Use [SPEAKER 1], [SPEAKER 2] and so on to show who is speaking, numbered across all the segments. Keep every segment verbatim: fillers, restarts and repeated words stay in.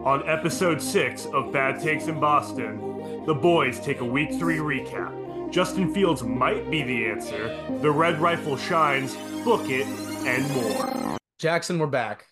[SPEAKER 1] On episode six of Bad Takes in Boston, the boys take a week three recap. Justin Fields might be the answer, the red rifle shines, book it, and more.
[SPEAKER 2] Jackson, we're back.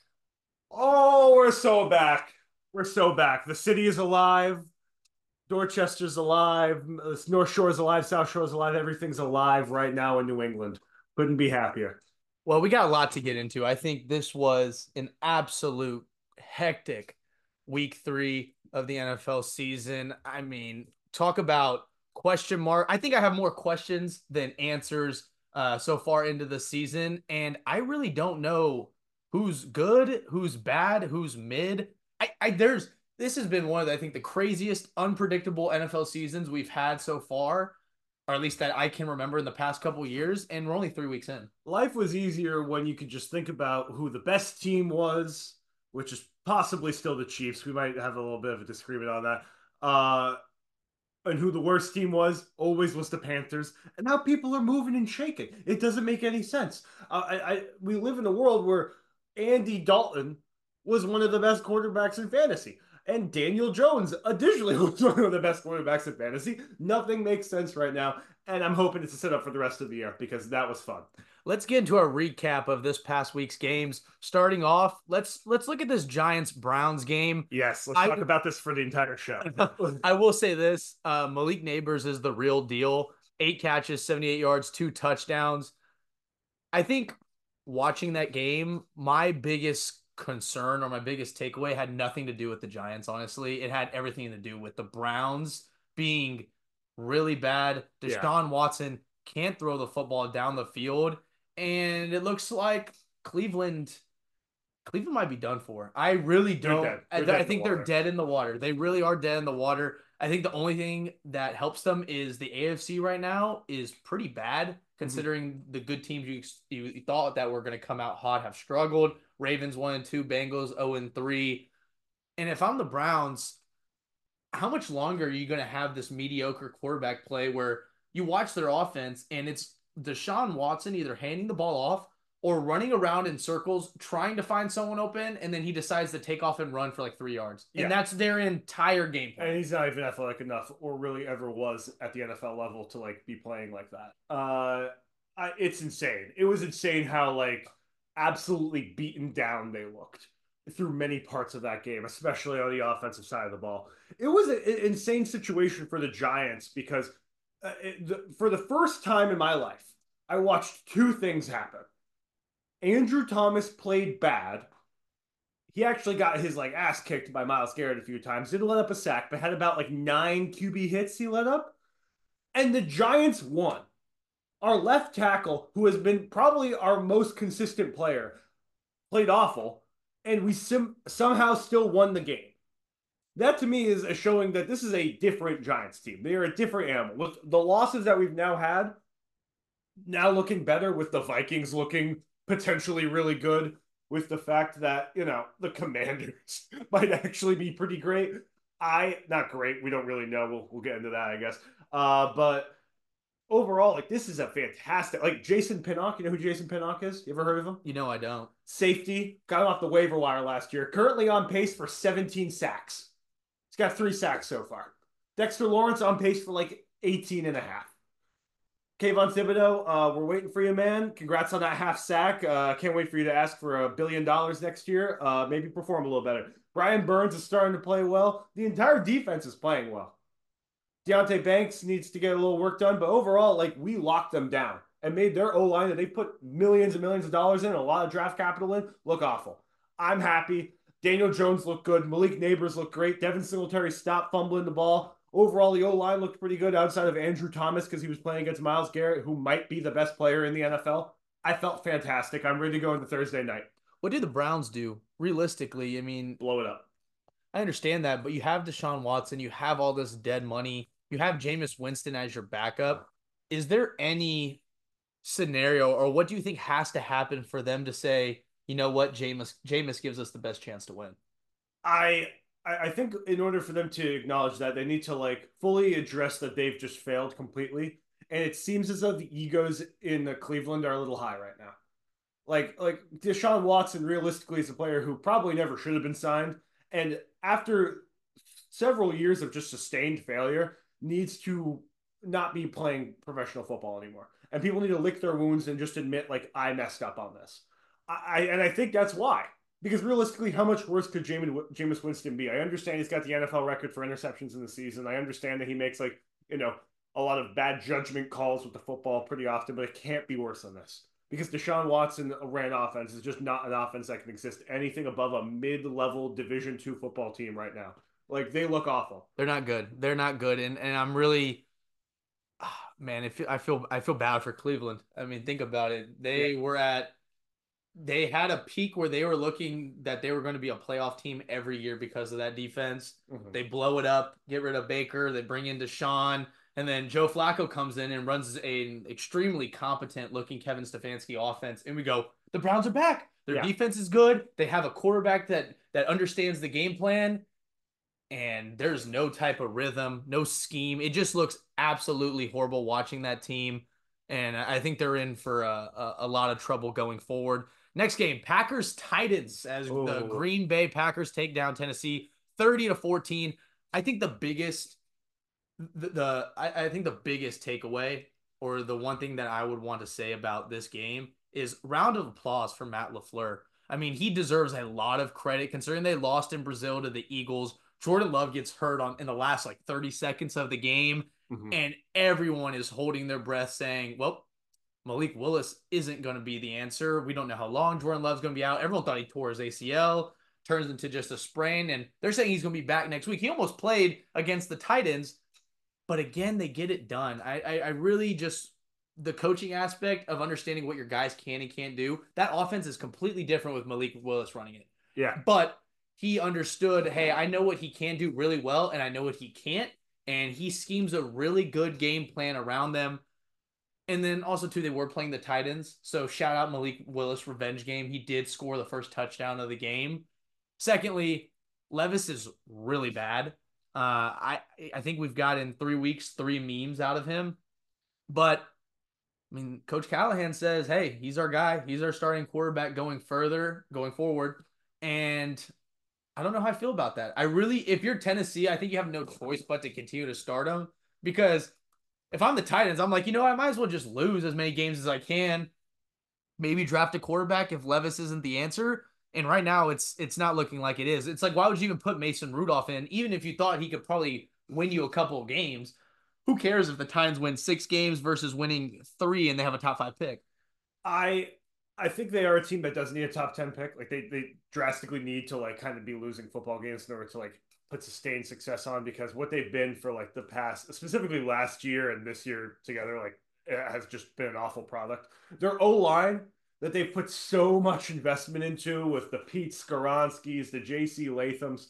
[SPEAKER 1] Oh, we're so back. We're so back. The city is alive. Dorchester's alive. North Shore's alive. South Shore's alive. Everything's alive right now in New England. Couldn't be happier.
[SPEAKER 2] Well, we got a lot to get into. I think this was an absolute hectic week three of the N F L season. I mean, talk about question mark. I think I have more questions than answers uh, so far into the season, and I really don't know who's good, who's bad, who's mid. I, I there's this has been one of the, I think the craziest, unpredictable N F L seasons we've had so far, or at least that I can remember in the past couple of years, and we're only three weeks in.
[SPEAKER 1] Life was easier when you could just think about who the best team was, which is possibly still the Chiefs. We might have a little bit of a disagreement on that. Uh, and who the worst team was, always was the Panthers. And now people are moving and shaking. It doesn't make any sense. Uh, I, I we live in a world where Andy Dalton was one of the best quarterbacks in fantasy. And Daniel Jones additionally was one of the best quarterbacks in fantasy. Nothing makes sense right now. And I'm hoping it's a setup for the rest of the year because that was fun.
[SPEAKER 2] Let's get into a recap of this past week's games. Starting off, let's let's look at this Giants Browns game.
[SPEAKER 1] Yes, let's
[SPEAKER 2] I,
[SPEAKER 1] talk about this for the entire show.
[SPEAKER 2] I will say this: uh, Malik Neighbors is the real deal. Eight catches, seventy-eight yards, two touchdowns. I think watching that game, my biggest concern or my biggest takeaway had nothing to do with the Giants. Honestly, it had everything to do with the Browns being really bad. Deshaun yeah. Watson can't throw the football down the field. And it looks like Cleveland Cleveland might be done for. I really don't. They're They're I, I think the they're dead in the water. They really are dead in the water. I think the only thing that helps them is the A F C right now is pretty bad, considering mm-hmm. the good teams you, you thought that were going to come out hot have struggled. Ravens one and two, Bengals zero and three. And if I'm the Browns, how much longer are you going to have this mediocre quarterback play where you watch their offense and it's Deshaun Watson either handing the ball off or running around in circles trying to find someone open, and then he decides to take off and run for like three yards. Yeah. And that's their entire game plan.
[SPEAKER 1] And he's not even athletic enough or really ever was at the N F L level to like be playing like that. Uh, I, it's insane. It was insane how like absolutely beaten down they looked through many parts of that game, especially on the offensive side of the ball. It was an insane situation for the Giants because uh, it, the, for the first time in my life, I watched two things happen. Andrew Thomas played bad. He actually got his like ass kicked by Myles Garrett a few times. Didn't let up a sack, but had about like nine Q B hits he let up. And the Giants won. Our left tackle, who has been probably our most consistent player, played awful, and we sim- somehow still won the game. That to me is a showing that this is a different Giants team. They are a different animal. With the losses that we've now had, now looking better with the Vikings looking potentially really good, with the fact that, you know, the Commanders might actually be pretty great. I, not great. We don't really know. We'll, we'll get into that, I guess. Uh, but overall, like, this is a fantastic, like, Jason Pinnock. You know who Jason Pinnock is? You ever heard of him?
[SPEAKER 2] You know, I don't.
[SPEAKER 1] Safety. Got him off the waiver wire last year. Currently on pace for seventeen sacks. He's got three sacks so far. Dexter Lawrence on pace for like eighteen and a half. Kayvon Thibodeau, uh, we're waiting for you, man. Congrats on that half sack. Uh, can't wait for you to ask for a billion dollars next year. Uh, maybe perform a little better. Brian Burns is starting to play well. The entire defense is playing well. Deontay Banks needs to get a little work done, but overall, like, we locked them down and made their O-line that they put millions and millions of dollars in, a lot of draft capital in, look awful. I'm happy. Daniel Jones looked good. Malik Neighbors looked great. Devin Singletary stopped fumbling the ball. Overall, the O-line looked pretty good outside of Andrew Thomas because he was playing against Myles Garrett, who might be the best player in the N F L. I felt fantastic. I'm ready to go into Thursday night.
[SPEAKER 2] What did the Browns do? Realistically, I mean...
[SPEAKER 1] Blow it up.
[SPEAKER 2] I understand that, but you have Deshaun Watson. You have all this dead money. You have Jameis Winston as your backup. Is there any scenario, or what do you think has to happen for them to say, you know what, Jameis, Jameis gives us the best chance to win?
[SPEAKER 1] I... I think in order for them to acknowledge that, they need to like fully address that they've just failed completely. And it seems as though the egos in the Cleveland are a little high right now. Like, like Deshaun Watson realistically is a player who probably never should have been signed. And after several years of just sustained failure, needs to not be playing professional football anymore. And people need to lick their wounds and just admit, like, I messed up on this. I, I and I think that's why. Because realistically, how much worse could Jameis Winston be? I understand he's got the N F L record for interceptions in the season. I understand that he makes, like, you know, a lot of bad judgment calls with the football pretty often, but it can't be worse than this. Because Deshaun Watson ran offense is just not an offense that can exist anything above a mid-level Division two football team right now. Like, they look awful.
[SPEAKER 2] They're not good. They're not good, and and I'm really, oh, man, if I feel I feel bad for Cleveland. I mean, think about it. They yeah. were at they had a peak where they were looking that they were going to be a playoff team every year because of that defense. Mm-hmm. They blow it up, get rid of Baker, they bring in Deshaun, and then Joe Flacco comes in and runs an extremely competent looking Kevin Stefanski offense. And we go, the Browns are back. Their yeah. defense is good. They have a quarterback that that understands the game plan. And there's no type of rhythm, no scheme. It just looks absolutely horrible watching that team. And I think they're in for a, a, a lot of trouble going forward. Next game, Packers Titans, as Ooh. the Green Bay Packers take down Tennessee thirty to fourteen. I think the biggest the, the I, I think the biggest takeaway, or the one thing that I would want to say about this game, is round of applause for Matt LaFleur. I mean, he deserves a lot of credit considering they lost in Brazil to the Eagles. Jordan Love gets hurt on in the last like thirty seconds of the game, mm-hmm. and everyone is holding their breath saying, well, Malik Willis isn't going to be the answer. We don't know how long Jordan Love's going to be out. Everyone thought he tore his A C L, turns into just a sprain, and they're saying he's going to be back next week. He almost played against the Titans, but again, they get it done. I, I, I really just, the coaching aspect of understanding what your guys can and can't do, that offense is completely different with Malik Willis running it.
[SPEAKER 1] Yeah.
[SPEAKER 2] But he understood, hey, I know what he can do really well, and I know what he can't, and he schemes a really good game plan around them. And then also, too, they were playing the Titans. So shout out Malik Willis revenge game. He did score the first touchdown of the game. Secondly, Levis is really bad. Uh, I I think we've got in three weeks, three memes out of him. But, I mean, Coach Callahan says, hey, he's our guy. He's our starting quarterback going further, going forward. And I don't know how I feel about that. I really, if you're Tennessee, I think you have no choice but to continue to start him, because if I'm the Titans, I'm like, you know, I might as well just lose as many games as I can. Maybe draft a quarterback if Levis isn't the answer. And right now, it's it's not looking like it is. It's like, why would you even put Mason Rudolph in, even if you thought he could probably win you a couple of games? Who cares if the Titans win six games versus winning three and they have a top five pick?
[SPEAKER 1] I I think they are a team that does need a top ten pick. Like they they drastically need to like kind of be losing football games in order to like put sustained success on, because what they've been for like the past, specifically last year and this year together, like it has just been an awful product. Their O-line that they've put so much investment into with the Pete Skoronskis, the J C Lathams,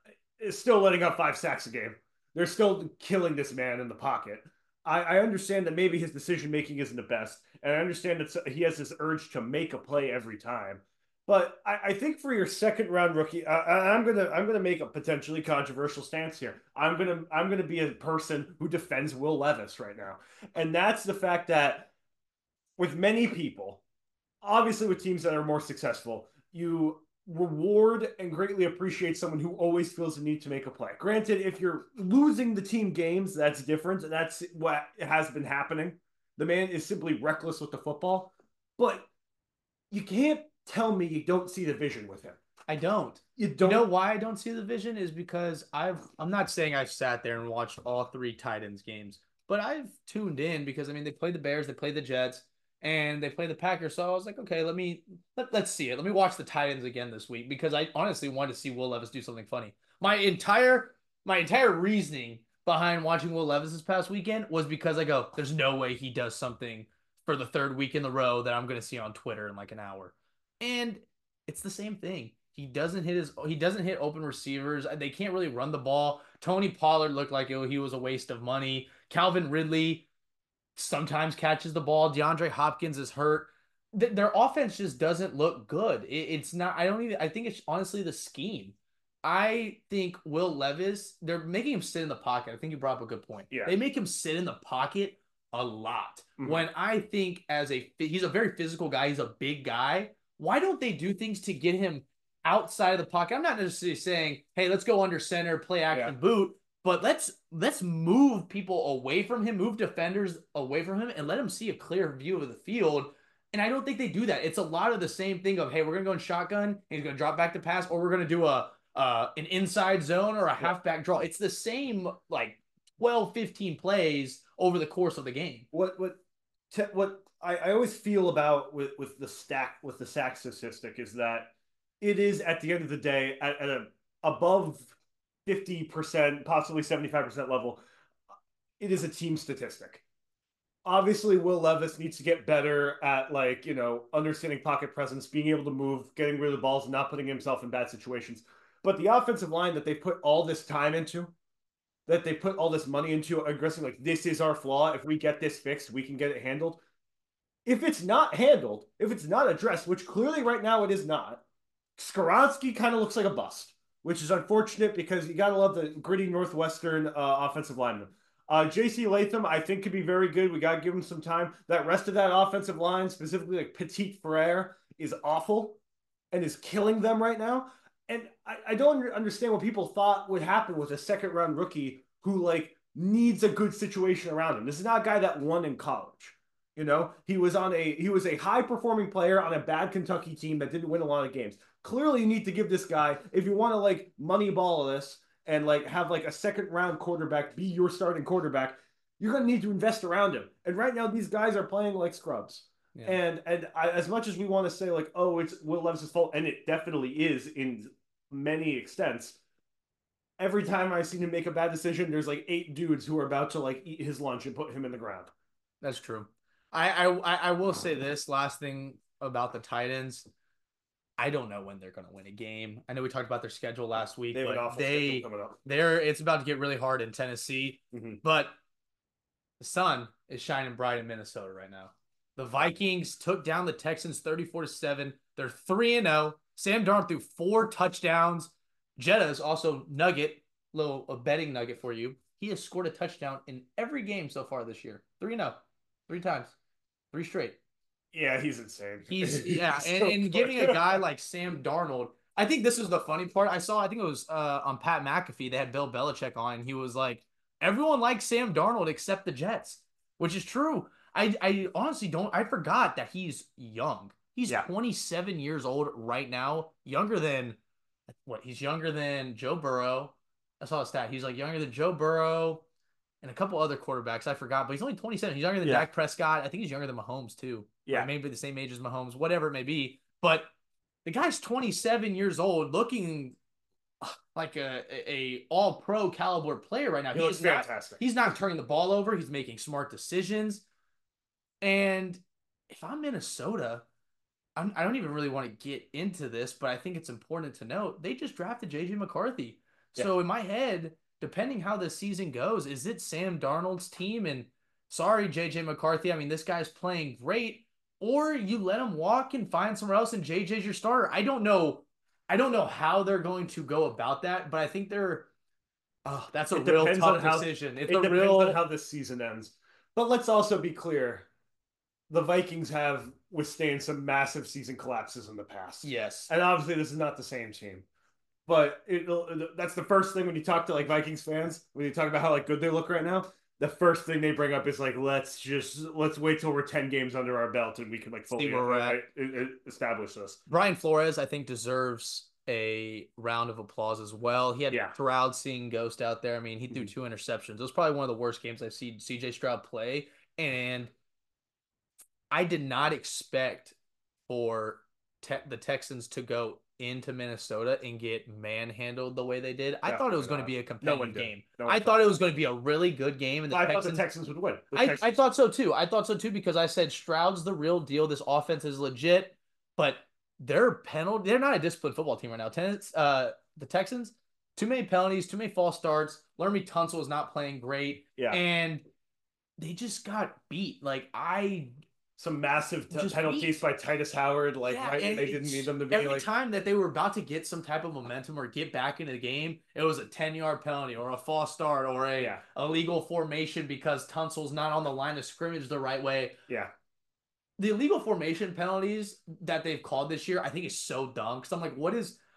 [SPEAKER 1] is still letting up five sacks a game. They're still killing this man in the pocket. I, I understand that maybe his decision making isn't the best, and I understand that he has this urge to make a play every time. But I, I think for your second round rookie, uh, I'm gonna I'm gonna make a potentially controversial stance here. I'm gonna I'm gonna be a person who defends Will Levis right now, and that's the fact that with many people, obviously with teams that are more successful, you reward and greatly appreciate someone who always feels the need to make a play. Granted, if you're losing the team games, that's different. That's what has been happening. The man is simply reckless with the football, but you can't tell me you don't see the vision with him.
[SPEAKER 2] I don't. You don't. You know why I don't see the vision is because I've, I'm not saying I've sat there and watched all three Titans games, but I've tuned in because, I mean, they played the Bears, they played the Jets, and they played the Packers. So I was like, okay, let me, let, let's see it. Let me watch the Titans again this week, because I honestly wanted to see Will Levis do something funny. My entire, my entire reasoning behind watching Will Levis this past weekend was because I go, there's no way he does something for the third week in a row that I'm going to see on Twitter in like an hour. And it's the same thing. He doesn't hit his he doesn't hit open receivers. They can't really run the ball. Tony Pollard looked like it, he was a waste of money. Calvin Ridley sometimes catches the ball. DeAndre Hopkins is hurt. Th- their offense just doesn't look good. It, it's not I don't even I think it's honestly the scheme. I think Will Levis, they're making him sit in the pocket. I think you brought up a good point.
[SPEAKER 1] Yeah.
[SPEAKER 2] They make him sit in the pocket a lot. Mm-hmm. When I think as a he's a very physical guy, he's a big guy. Why don't they do things to get him outside of the pocket. I'm not necessarily saying, hey, let's go under center, play action
[SPEAKER 1] Yeah.
[SPEAKER 2] boot, but let's let's move people away from him, move defenders away from him, and let him see a clear view of the field. And I don't think they do that. It's a lot of the same thing of, hey, we're gonna go in shotgun, and he's gonna drop back to pass, or we're gonna do a uh, an inside zone or a halfback draw. It's the same like twelve, fifteen plays over the course of the game.
[SPEAKER 1] What what te- what I, I always feel about with with the stack with the sack statistic is that it is at the end of the day at, at a above fifty percent, possibly seventy-five percent level, it is a team statistic. Obviously, Will Levis needs to get better at like, you know, understanding pocket presence, being able to move, getting rid of the balls, and not putting himself in bad situations. But the offensive line that they put all this time into, that they put all this money into, aggressing like this is our flaw. If we get this fixed, we can get it handled. If it's not handled, if it's not addressed, which clearly right now it is not, Skoronski kind of looks like a bust, which is unfortunate because you got to love the gritty Northwestern uh, offensive lineman. Uh, J C Latham, I think, could be very good. We got to give him some time. That rest of that offensive line, specifically like Petit Frere, is awful and is killing them right now. And I, I don't understand what people thought would happen with a second round rookie who like needs a good situation around him. This is not a guy that won in college. You know, he was on a he was a high performing player on a bad Kentucky team that didn't win a lot of games. Clearly, you need to give this guy, if you want to like money ball this and like have like a second round quarterback be your starting quarterback, you're going to need to invest around him. And right now, these guys are playing like scrubs. Yeah. And and I, as much as we want to say like, oh, it's Will Levis's fault, and it definitely is in many extents. Every time I've seen him make a bad decision, there's like eight dudes who are about to like eat his lunch and put him in the ground.
[SPEAKER 2] That's true. I I I will say this last thing about the Titans. I don't know when they're going to win a game. I know we talked about their schedule last week,
[SPEAKER 1] they
[SPEAKER 2] but they they're it's about to get really hard in Tennessee. Mm-hmm. But the sun is shining bright in Minnesota right now. The Vikings took down the Texans thirty-four to seven. They're three and oh. Sam Darnold threw four touchdowns. Jetta's also nugget, little a betting nugget for you. He has scored a touchdown in every game so far this year. three and oh. Three times. Three straight.
[SPEAKER 1] Yeah, he's insane.
[SPEAKER 2] He's yeah, he's and, so and giving a guy like Sam Darnold, I think this is the funny part. I saw, I think it was uh, on Pat McAfee, they had Bill Belichick on, and he was like, everyone likes Sam Darnold except the Jets, which is true. I I honestly don't, I forgot that he's young. He's yeah. twenty-seven years old right now, younger than, what, he's younger than Joe Burrow. I saw a stat. He's like younger than Joe Burrow and a couple other quarterbacks. I forgot, but he's only twenty-seven. He's younger than yeah. Dak Prescott. I think he's younger than Mahomes too. Yeah. Or maybe the same age as Mahomes, whatever it may be. But the guy's twenty-seven years old, looking like a, a all-pro caliber player right now.
[SPEAKER 1] He looks fantastic.
[SPEAKER 2] Not, he's not turning the ball over. He's making smart decisions. And if I'm Minnesota, I'm, I don't even really want to get into this, but I think it's important to note they just drafted J J McCarthy. Yeah. So in my head, depending how this season goes, is it Sam Darnold's team? And sorry, J J McCarthy, I mean, this guy's playing great. Or you let him walk and find somewhere else, and J J's your starter. I don't know. I don't know how they're going to go about that, but I think they're. Oh, that's a
[SPEAKER 1] it
[SPEAKER 2] real tough
[SPEAKER 1] how,
[SPEAKER 2] decision. It's
[SPEAKER 1] it
[SPEAKER 2] a
[SPEAKER 1] depends
[SPEAKER 2] real...
[SPEAKER 1] on how this season ends. But let's also be clear: the Vikings have withstood some massive season collapses in the past.
[SPEAKER 2] Yes,
[SPEAKER 1] and obviously this is not the same team. But it, that's the first thing when you talk to like Vikings fans, when you talk about how like good they look right now. The first thing they bring up is like, let's just let's wait till we're ten games under our belt and we can like fully uh, establish this.
[SPEAKER 2] Brian Flores, I think, deserves a round of applause as well. He had yeah. Stroud seeing Ghost out there. I mean, he threw mm-hmm. two interceptions. It was probably one of the worst games I've seen C J Stroud play, and I did not expect for te- the Texans to go into Minnesota and get manhandled the way they did. I Definitely thought it was not. going to be a competitive no game. No I thought it was going to be a really good game. And the
[SPEAKER 1] I
[SPEAKER 2] Texans,
[SPEAKER 1] thought the Texans would win.
[SPEAKER 2] I, I thought so too. I thought so too because I said Stroud's the real deal. This offense is legit, but they're penalty. They're not a disciplined football team right now. Tenants, uh, the Texans, too many penalties, too many false starts. Laramie Tunsil is not playing great.
[SPEAKER 1] Yeah.
[SPEAKER 2] And they just got beat. Like I
[SPEAKER 1] Some massive t- penalties beat. by Titus Howard, like yeah, right, they didn't need them to be.
[SPEAKER 2] Every
[SPEAKER 1] like...
[SPEAKER 2] time that they were about to get some type of momentum or get back into the game, it was a ten-yard penalty or a false start or a
[SPEAKER 1] yeah.
[SPEAKER 2] illegal formation because Tunsil's not on the line of scrimmage the right way.
[SPEAKER 1] Yeah,
[SPEAKER 2] the illegal formation penalties that they've called this year, I think is so dumb. Because I'm like, what is?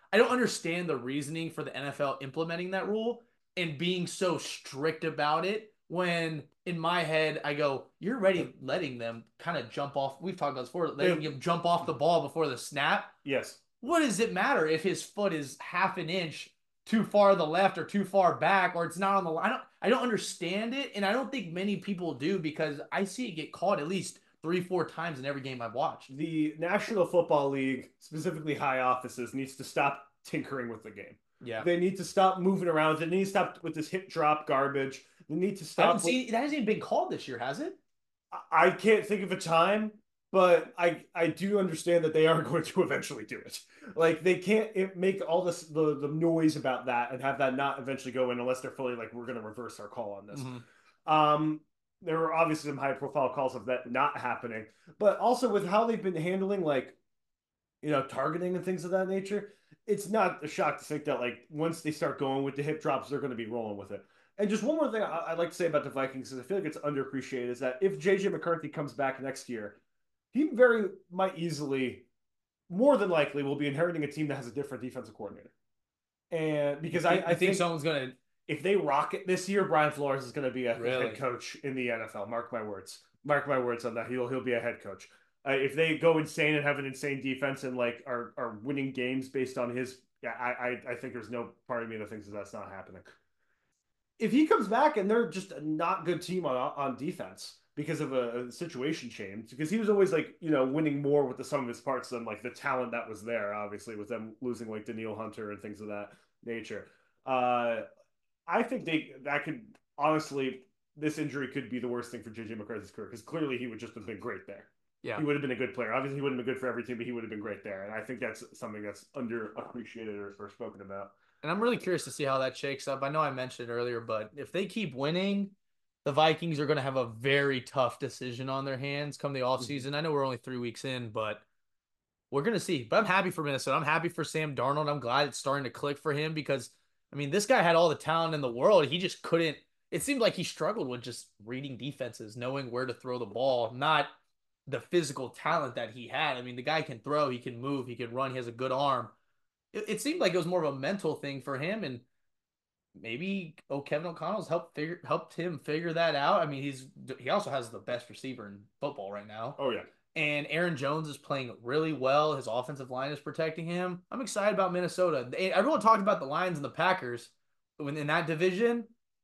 [SPEAKER 2] I don't understand the reasoning for the N F L implementing that rule and being so strict about it. When in my head, I go, you're already letting them kind of jump off. We've talked about this before, letting him jump off the ball before the snap.
[SPEAKER 1] Yes.
[SPEAKER 2] What does it matter if his foot is half an inch too far to the left or too far back, or it's not on the line? I don't, I don't understand it, and I don't think many people do, because I see it get caught at least three, four times in every game I've watched.
[SPEAKER 1] The National Football League, specifically high offices, needs to stop tinkering with the game.
[SPEAKER 2] Yeah.
[SPEAKER 1] They need to stop moving around. They need to stop with this hip drop garbage. They need to stop.
[SPEAKER 2] I haven't
[SPEAKER 1] with...
[SPEAKER 2] seen, that hasn't even been called this year, has it?
[SPEAKER 1] I can't think of a time, but I I do understand that they are going to eventually do it. Like, they can't make all this the, the noise about that and have that not eventually go in unless they're fully like, we're going to reverse our call on this. Mm-hmm. Um, there were obviously some high profile calls of that not happening, but also with how they've been handling, like, you know, targeting and things of that nature, it's not a shock to think that, like, once they start going with the hip drops, they're going to be rolling with it. And just one more thing I'd like to say about the Vikings, because I feel like it's underappreciated, is that if J J McCarthy comes back next year, he very might easily, more than likely, will be inheriting a team that has a different defensive coordinator. And because I, I think,
[SPEAKER 2] think someone's going to,
[SPEAKER 1] if they rock it this year, Brian Flores is going to be a
[SPEAKER 2] really?
[SPEAKER 1] head coach in the N F L. Mark my words. Mark my words on that. He'll he'll be a head coach. Uh, if they go insane and have an insane defense and like are are winning games based on his, yeah, I I, I think there's no part of me that thinks that that's not happening. If he comes back and they're just a not good team on on defense because of a, a situation change, because he was always like, you know, winning more with the sum of his parts than like the talent that was there, obviously, with them losing like Danielle Hunter and things of that nature. Uh, I think they that could honestly, this injury could be the worst thing for J J McCarthy's career, because clearly he would just have been great there.
[SPEAKER 2] Yeah,
[SPEAKER 1] he would have been a good player. Obviously, he wouldn't have been good for every team, but he would have been great there. And I think that's something that's underappreciated or, or spoken about.
[SPEAKER 2] And I'm really curious to see how that shakes up. I know I mentioned it earlier, but if they keep winning, the Vikings are going to have a very tough decision on their hands come the offseason. Mm-hmm. I know we're only three weeks in, but we're going to see. But I'm happy for Minnesota. I'm happy for Sam Darnold. I'm glad it's starting to click for him, because, I mean, this guy had all the talent in the world. He just couldn't. It seemed like he struggled with just reading defenses, knowing where to throw the ball, not the physical talent that he had. I mean, the guy can throw, he can move, he can run, he has a good arm. It, it seemed like it was more of a mental thing for him, and maybe oh Kevin O'Connell's helped figure helped him figure that out. I mean, he's he also has the best receiver in football right now.
[SPEAKER 1] Oh yeah.
[SPEAKER 2] And Aaron Jones is playing really well. His offensive line is protecting him. I'm excited about Minnesota. They, everyone talked about the Lions and the Packers when in that division.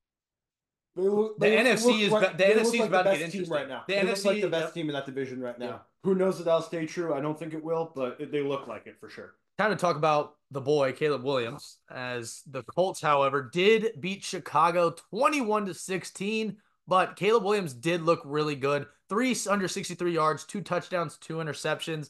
[SPEAKER 1] They look,
[SPEAKER 2] the
[SPEAKER 1] they
[SPEAKER 2] N F C is
[SPEAKER 1] like,
[SPEAKER 2] the N F C is
[SPEAKER 1] like
[SPEAKER 2] about
[SPEAKER 1] the
[SPEAKER 2] to get
[SPEAKER 1] best team
[SPEAKER 2] interesting
[SPEAKER 1] right now.
[SPEAKER 2] The
[SPEAKER 1] they
[SPEAKER 2] N F C
[SPEAKER 1] look like the best
[SPEAKER 2] yep.
[SPEAKER 1] team in that division right now.
[SPEAKER 2] Yeah.
[SPEAKER 1] Who knows if that'll stay true? I don't think it will, but it, they look like it for sure.
[SPEAKER 2] Time to talk about the boy Caleb Williams, as the Colts, however, did beat Chicago twenty-one to sixteen, but Caleb Williams did look really good. three hundred sixty-three yards, two touchdowns, two interceptions.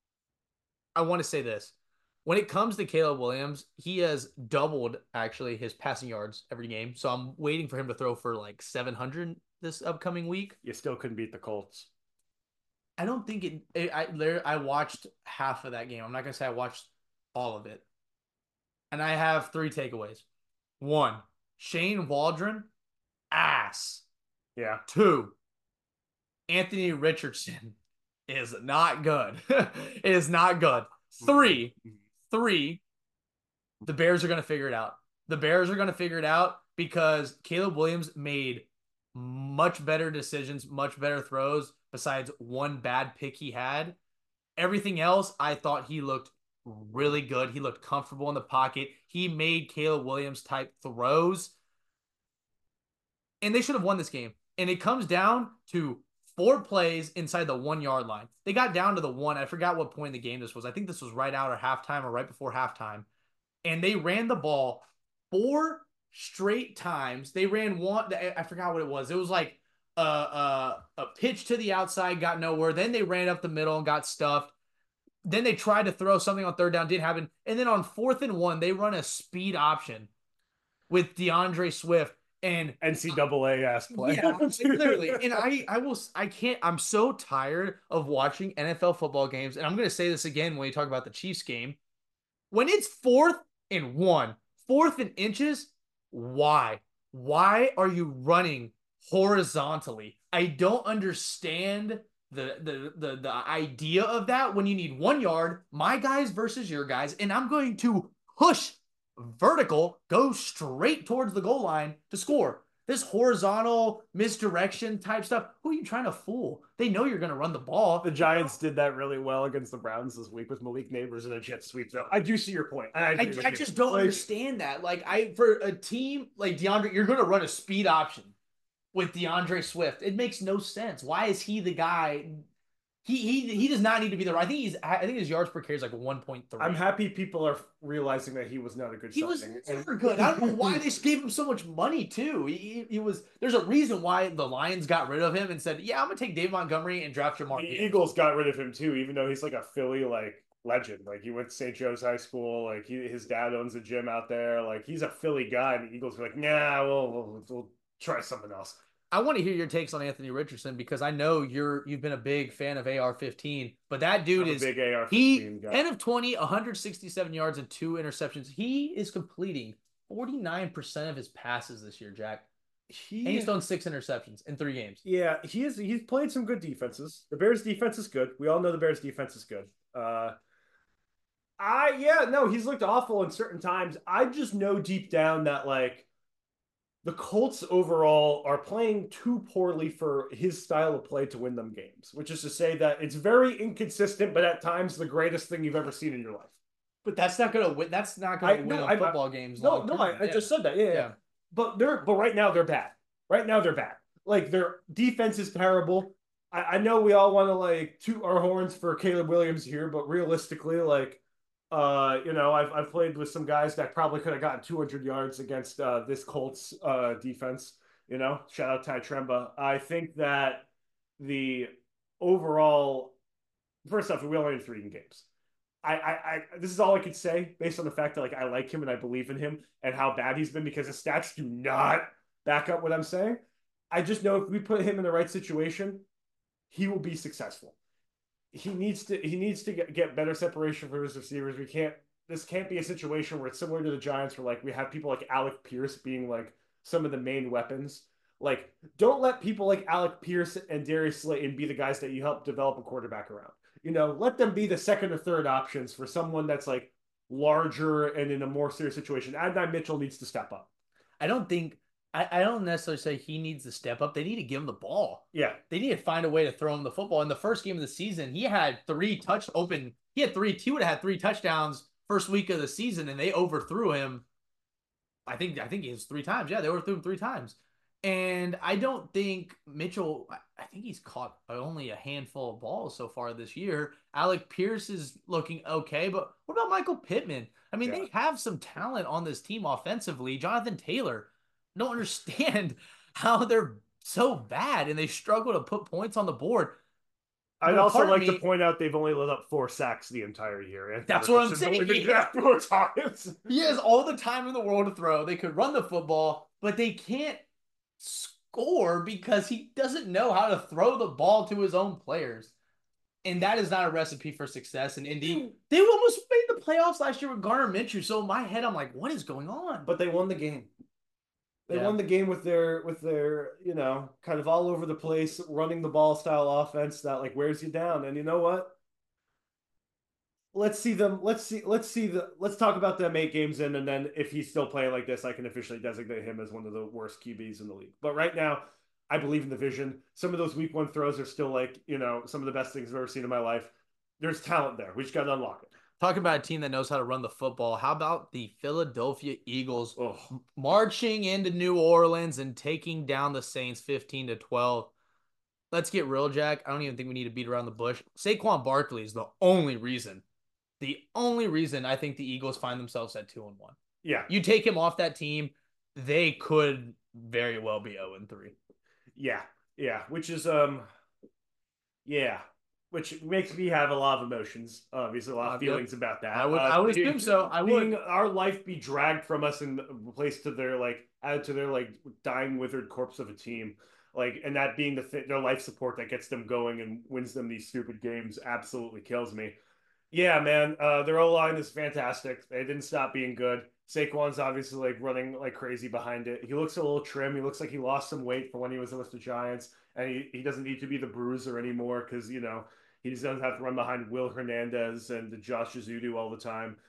[SPEAKER 2] I want to say this. When it comes to Caleb Williams, he has doubled, actually, his passing yards every game. So I'm waiting for him to throw for like seven hundred this upcoming week.
[SPEAKER 1] You still couldn't beat the Colts.
[SPEAKER 2] I don't think it, it I there I watched half of that game. I'm not going to say I watched all of it. And I have three takeaways. One, Shane Waldron, ass.
[SPEAKER 1] Yeah.
[SPEAKER 2] Two, Anthony Richardson is not good. It is not good. Three, three, the Bears are going to figure it out. The Bears are going to figure it out because Caleb Williams made much better decisions, much better throws, besides one bad pick he had. Everything else, I thought he looked really good. He looked comfortable in the pocket. He made Caleb Williams type throws. And they should have won this game. And it comes down to four plays inside the one yard line. They got down to the one. I forgot what point in the game this was. I think this was right out of halftime or right before halftime. And they ran the ball four straight times. They ran one. I forgot what it was. It was like a, a, a pitch to the outside, got nowhere. Then they ran up the middle and got stuffed. Then they tried to throw something on third down, didn't happen. And then on fourth and one, they run a speed option with DeAndre Swift. And
[SPEAKER 1] N C double A ass play.
[SPEAKER 2] Yeah, clearly. And I, I will, I can't, I'm so tired of watching N F L football games. And I'm going to say this again when you talk about the Chiefs game. When it's fourth and one, fourth and inches, why? Why are you running horizontally? I don't understand the, the, the, the idea of that when you need one yard, my guys versus your guys. And I'm going to push vertical, go straight towards the goal line to score. This horizontal misdirection type stuff. Who are you trying to fool? They know you're going to run the ball.
[SPEAKER 1] The Giants did that really well against the Browns this week with Malik Nabers and a jet sweep. Though I do see your point. I,
[SPEAKER 2] I, I just don't like, understand that. Like I for a team like DeAndre, you're going to run a speed option with DeAndre Swift. It makes no sense. Why is he the guy? He he he does not need to be there. I think he's I think his yards per carry is like one point three.
[SPEAKER 1] I'm happy people are realizing that he was not a good.
[SPEAKER 2] He
[SPEAKER 1] signing.
[SPEAKER 2] was never good. I don't know why they gave him so much money too. He, he, he was. There's a reason why the Lions got rid of him and said, "Yeah, I'm gonna take Dave Montgomery and draft Jamar."
[SPEAKER 1] The Eagles got rid of him too, even though he's like a Philly like legend. Like he went to Saint Joe's High School. Like he, his dad owns a gym out there. Like he's a Philly guy. And the Eagles were like, "Nah, we'll, we'll, we'll try something else."
[SPEAKER 2] I want to hear your takes on Anthony Richardson because I know you're you've been a big fan of A R fifteen, but that dude
[SPEAKER 1] I'm
[SPEAKER 2] is
[SPEAKER 1] a big A R fifteen
[SPEAKER 2] he
[SPEAKER 1] guy.
[SPEAKER 2] ten of twenty, one hundred sixty-seven yards and two interceptions. He is completing forty-nine percent of his passes this year, Jack.
[SPEAKER 1] He,
[SPEAKER 2] and he's thrown six interceptions in three games.
[SPEAKER 1] Yeah, he is. He's played some good defenses. The Bears' defense is good. We all know the Bears' defense is good. Uh, I yeah, no, he's looked awful in certain times. I just know deep down that like the Colts overall are playing too poorly for his style of play to win them games, which is to say that it's very inconsistent, but at times the greatest thing you've ever seen in your life.
[SPEAKER 2] But that's not gonna win. That's not gonna I, win no, I, football I, games.
[SPEAKER 1] No, no, I, I yeah. just said that. Yeah, yeah, yeah. But they're but right now they're bad. Right now they're bad. Like their defense is terrible. I, I know we all want to like toot our horns for Caleb Williams here, but realistically, like, uh, you know, I've I've played with some guys that probably could have gotten two hundred yards against uh, this Colts uh, defense. You know, shout out Ty Tremba. I think that the overall, first off, we only have three games. I, I, I, this is all I could say based on the fact that like I like him and I believe in him and how bad he's been because his stats do not back up what I'm saying. I just know if we put him in the right situation, he will be successful. He needs to he needs to get, get better separation for his receivers. We can't this can't be a situation where it's similar to the Giants where like we have people like Alec Pierce being like some of the main weapons. Like don't let people like Alec Pierce and Darius Slayton be the guys that you help develop a quarterback around. You know, let them be the second or third options for someone that's like larger and in a more serious situation. Adonai Mitchell needs to step up.
[SPEAKER 2] I don't think I, I don't necessarily say he needs to step up. They need to give him the ball.
[SPEAKER 1] Yeah.
[SPEAKER 2] They need to find a way to throw him the football. In the first game of the season, he had three touch open. He had three, he would have had three touchdowns first week of the season, and they overthrew him. I think I think it was three times. Yeah, they overthrew him three times. And I don't think Mitchell, I think he's caught only a handful of balls so far this year. Alec Pierce is looking okay, but what about Michael Pittman? I mean, yeah. They have some talent on this team offensively. Jonathan Taylor, I don't understand how they're so bad and they struggle to put points on the board.
[SPEAKER 1] I'd but also like me, to point out they've only let up four sacks the entire year.
[SPEAKER 2] And that's what I'm saying. He,
[SPEAKER 1] four times.
[SPEAKER 2] He has all the time in the world to throw. They could run the football, but they can't score because he doesn't know how to throw the ball to his own players. And that is not a recipe for success. And indeed, they almost made the playoffs last year with Gardner Minshew. So in my head, I'm like, what is going on?
[SPEAKER 1] But they won the game. They yeah. won the game with their, with their, you know, kind of all over the place, running the ball style offense that like wears you down. And you know what? Let's see them. Let's see. Let's see the. Let's talk about them eight games in, and then if he's still playing like this, I can officially designate him as one of the worst Q Bs in the league. But right now, I believe in the vision. Some of those week one throws are still like you know some of the best things I've ever seen in my life. There's talent there. We just got to unlock it.
[SPEAKER 2] Talking about a team that knows how to run the football. How about the Philadelphia Eagles Ugh. marching into New Orleans and taking down the Saints fifteen to twelve? Let's get real, Jack. I don't even think we need to beat around the bush. Saquon Barkley is the only reason. The only reason I think the Eagles find themselves at two and one.
[SPEAKER 1] Yeah.
[SPEAKER 2] You take him off that team, they could very well be oh and three.
[SPEAKER 1] Yeah. Yeah. Which is, um, yeah. Which makes me have a lot of emotions. Obviously, a lot of uh, feelings yep. about that.
[SPEAKER 2] I would,
[SPEAKER 1] uh,
[SPEAKER 2] I would assume so. I would.
[SPEAKER 1] Our life be dragged from us and replaced to their, like, added to their, like, dying, withered corpse of a team. Like, and that being the th- their life support that gets them going and wins them these stupid games absolutely kills me. Yeah, man. Uh, their O-line is fantastic. They didn't stop being good. Saquon's obviously like running like crazy behind it. He looks a little trim. He looks like he lost some weight for when he was with the Giants. And he, he doesn't need to be the bruiser anymore because, you know, he just doesn't have to run behind Will Hernandez and Josh Azudu all the time.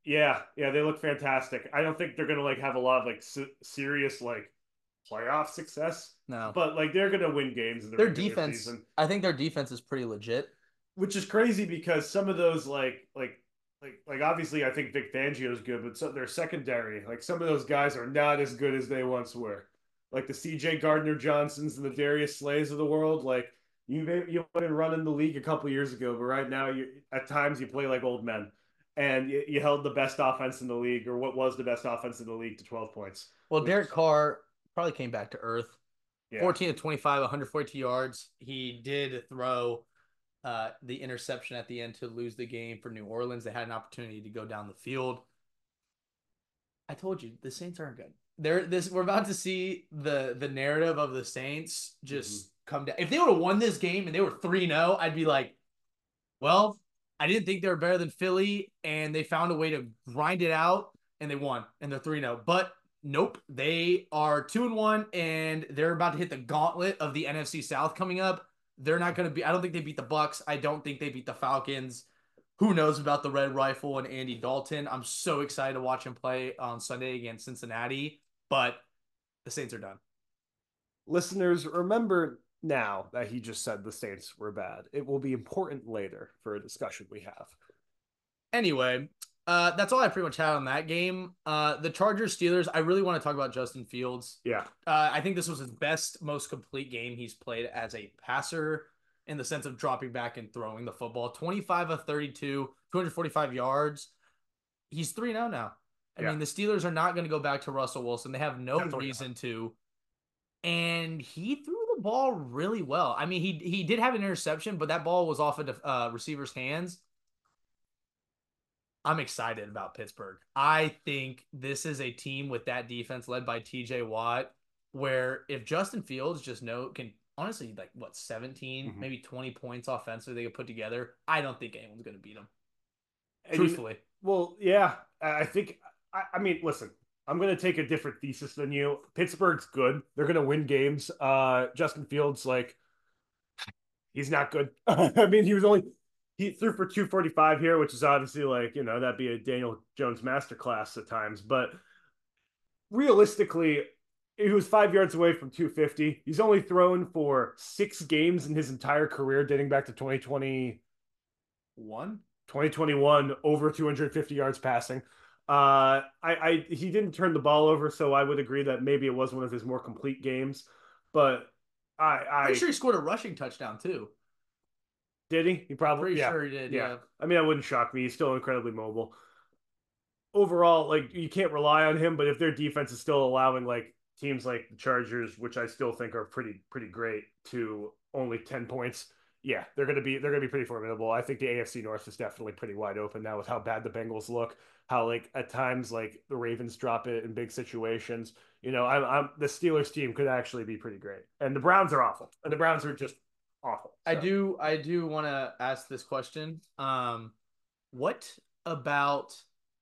[SPEAKER 1] Yeah, yeah, they look fantastic. I don't think they're gonna like have a lot of like se- serious like playoff success,
[SPEAKER 2] No.
[SPEAKER 1] but like they're gonna win games in the
[SPEAKER 2] Their
[SPEAKER 1] regular
[SPEAKER 2] defense,
[SPEAKER 1] season,
[SPEAKER 2] I think their defense is pretty legit.
[SPEAKER 1] which is crazy because some of those like like like like obviously I think Vic Fangio is good, but so their secondary, like some of those guys are not as good as they once were. Like the C J Gardner Johnsons and the Darius Slays of the world, like you may you might have been running the league a couple years ago, but right now you at times you play like old men. And you, you held the best offense in the league, or what was the best offense in the league, to twelve points,
[SPEAKER 2] Well,
[SPEAKER 1] which
[SPEAKER 2] Derek Carr probably came back to earth.
[SPEAKER 1] yeah,
[SPEAKER 2] fourteen to twenty-five, one hundred forty-two yards. He did throw uh, the interception at the end to lose the game for New Orleans. They had an opportunity to go down the field. I told you the Saints aren't good. They're this. We're about to see the the narrative of the Saints
[SPEAKER 1] mm-hmm.
[SPEAKER 2] just come down. If they would have won this game and they were three zero, I'd be like, well, I didn't think they were better than Philly, and they found a way to grind it out, and they won, and they're three zero. But nope, they are two and one, and they're about to hit the gauntlet of the N F C South coming up. They're not going to be. I don't think they beat the Bucks. I don't think they beat the Falcons. Who knows about the Red Rifle and Andy Dalton? I'm so excited to watch him play on Sunday against Cincinnati, but the Saints are done.
[SPEAKER 1] Listeners, remember now that he just said the Saints were bad. It will be important later for a discussion we have.
[SPEAKER 2] Anyway, uh, that's all I pretty much had on that game. Uh, the Chargers Steelers. I really want to talk about Justin Fields.
[SPEAKER 1] Yeah,
[SPEAKER 2] Uh, I think this was his best, most complete game he's played as a passer in the sense of dropping back and throwing the football. twenty-five of thirty-two, two hundred forty-five yards. He's three and oh now. I
[SPEAKER 1] yeah,
[SPEAKER 2] mean, the Steelers are not going to go back to Russell Wilson. They have no
[SPEAKER 1] definitely not.
[SPEAKER 2] reason to. And he threw the ball really well. I mean, he he did have an interception, but that ball was off of the uh, receiver's hands. I'm excited about Pittsburgh. I think this is a team with that defense led by T J Watt, where if Justin Fields just know can honestly like what seventeen,
[SPEAKER 1] Mm-hmm.
[SPEAKER 2] maybe twenty points offensively they could put together, I don't think anyone's going to beat him.
[SPEAKER 1] And you,
[SPEAKER 2] Truthfully,
[SPEAKER 1] well, yeah, I think. I, I mean, listen, I'm going to take a different thesis than you. Pittsburgh's good. They're going to win games. Uh, Justin Fields, like, he's not good. I mean, he was only he threw for two forty-five here, which is obviously like, you know, that'd be a Daniel Jones masterclass at times. But realistically, he was five yards away from two fifty. He's only thrown for six games in his entire career, dating back to twenty twenty
[SPEAKER 2] one.
[SPEAKER 1] twenty twenty-one, over two hundred fifty yards passing. Uh, I, I he didn't turn the ball over, so I would agree that maybe it was one of his more complete games. But I,
[SPEAKER 2] Pretty
[SPEAKER 1] I
[SPEAKER 2] sure he scored a rushing touchdown too.
[SPEAKER 1] did he? He probably
[SPEAKER 2] Pretty
[SPEAKER 1] yeah
[SPEAKER 2] sure he did.
[SPEAKER 1] yeah.
[SPEAKER 2] Yeah.
[SPEAKER 1] I mean, that wouldn't shock me. He's still incredibly mobile. Overall, like you can't rely on him, but if their defense is still allowing like teams like the Chargers, which I still think are pretty pretty great, to only ten points, yeah, they're gonna be they're gonna be pretty formidable. I think the A F C North is definitely pretty wide open now with how bad the Bengals look. How like at times like the Ravens drop it in big situations. You know, I'm, I'm the Steelers team could actually be pretty great, and the Browns are awful, and the Browns are just awful.
[SPEAKER 2] I
[SPEAKER 1] So
[SPEAKER 2] do I do want to ask this question. Um, what about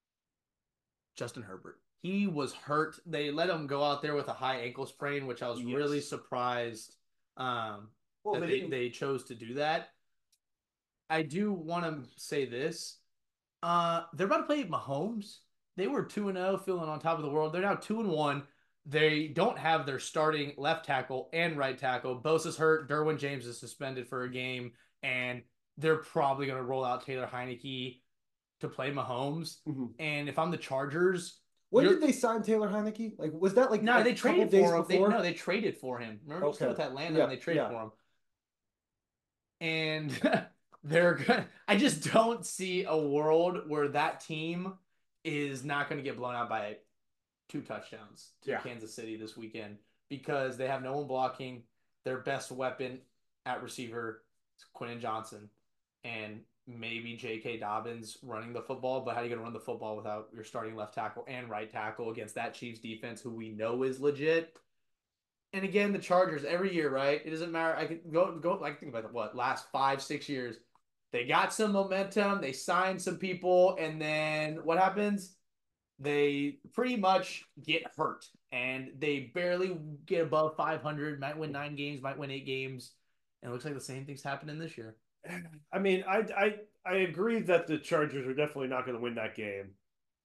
[SPEAKER 2] Justin Herbert? He was hurt. They let him go out there with a high ankle sprain, which I was really
[SPEAKER 1] yes,
[SPEAKER 2] surprised um,
[SPEAKER 1] well
[SPEAKER 2] that
[SPEAKER 1] they
[SPEAKER 2] they,
[SPEAKER 1] didn't.
[SPEAKER 2] they chose to do that. I do want to say this. Uh, they're about to play Mahomes. They were two and zero, feeling on top of the world. They're now two and one. They don't have their starting left tackle and right tackle. Bosa's hurt. Derwin James is suspended for a game, and they're probably going to roll out Taylor Heineke to play Mahomes.
[SPEAKER 1] Mhm.
[SPEAKER 2] And if I'm the Chargers,
[SPEAKER 1] When
[SPEAKER 2] you're
[SPEAKER 1] did they sign Taylor Heineke? Like, was that like
[SPEAKER 2] no,
[SPEAKER 1] a
[SPEAKER 2] they
[SPEAKER 1] couple
[SPEAKER 2] traded
[SPEAKER 1] days
[SPEAKER 2] for him. They
[SPEAKER 1] before?
[SPEAKER 2] no, they traded for him. Remember, he's still
[SPEAKER 1] Okay.
[SPEAKER 2] with Atlanta,
[SPEAKER 1] Yeah.
[SPEAKER 2] and they traded
[SPEAKER 1] Yeah.
[SPEAKER 2] for him. And they're good. I just don't see a world where that team is not going to get blown out by two touchdowns to
[SPEAKER 1] Yeah.
[SPEAKER 2] Kansas City this weekend because they have no one blocking. Their best weapon at receiver is Quentin Johnson and maybe J K. Dobbins running the football. But how are you going to run the football without your starting left tackle and right tackle against that Chiefs defense, who we know is legit? And again, the Chargers every year, right? It doesn't matter. I can go go like think about it, what last five six years. They got some momentum. They signed some people, and then what happens? They pretty much get hurt, and they barely get above five hundred. Might win nine games, might win eight games, and it looks like the same thing's happening this year.
[SPEAKER 1] I mean, I I I agree that the Chargers are definitely not going to win that game.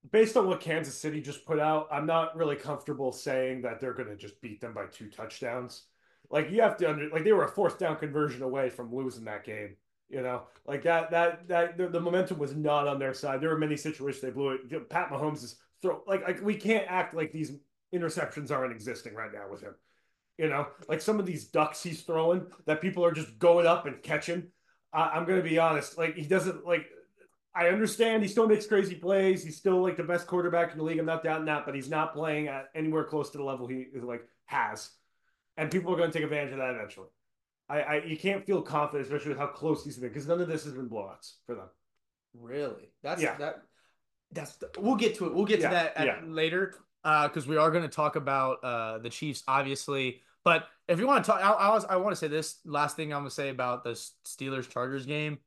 [SPEAKER 1] based on what Kansas City just put out, I'm not really comfortable saying that they're going to just beat them by two touchdowns. Like you have to under like they were a fourth down conversion away from losing that game. You know, like that that that the, the momentum was not on their side. There were many situations they blew it. Pat Mahomes is throw like like we can't act like these interceptions aren't existing right now with him. You know, like some of these ducks he's throwing that people are just going up and catching. I, I'm going to be honest. Like he doesn't like I understand he still makes crazy plays. He's still like the best quarterback in the league. I'm not doubting that, but he's not playing at anywhere close to the level he is like has, and people are going to take advantage of that eventually. I, I you can't feel confident, especially with how close he's been, because none of this has been blowouts for them.
[SPEAKER 2] Really? That's
[SPEAKER 1] Yeah,
[SPEAKER 2] that. That's the, we'll get to it. We'll get to
[SPEAKER 1] yeah,
[SPEAKER 2] that at,
[SPEAKER 1] yeah.
[SPEAKER 2] later because uh, we are going to talk about uh, the Chiefs, obviously. But if you want to talk, I, I was I want to say this last thing I'm going to say about the Steelers Chargers game.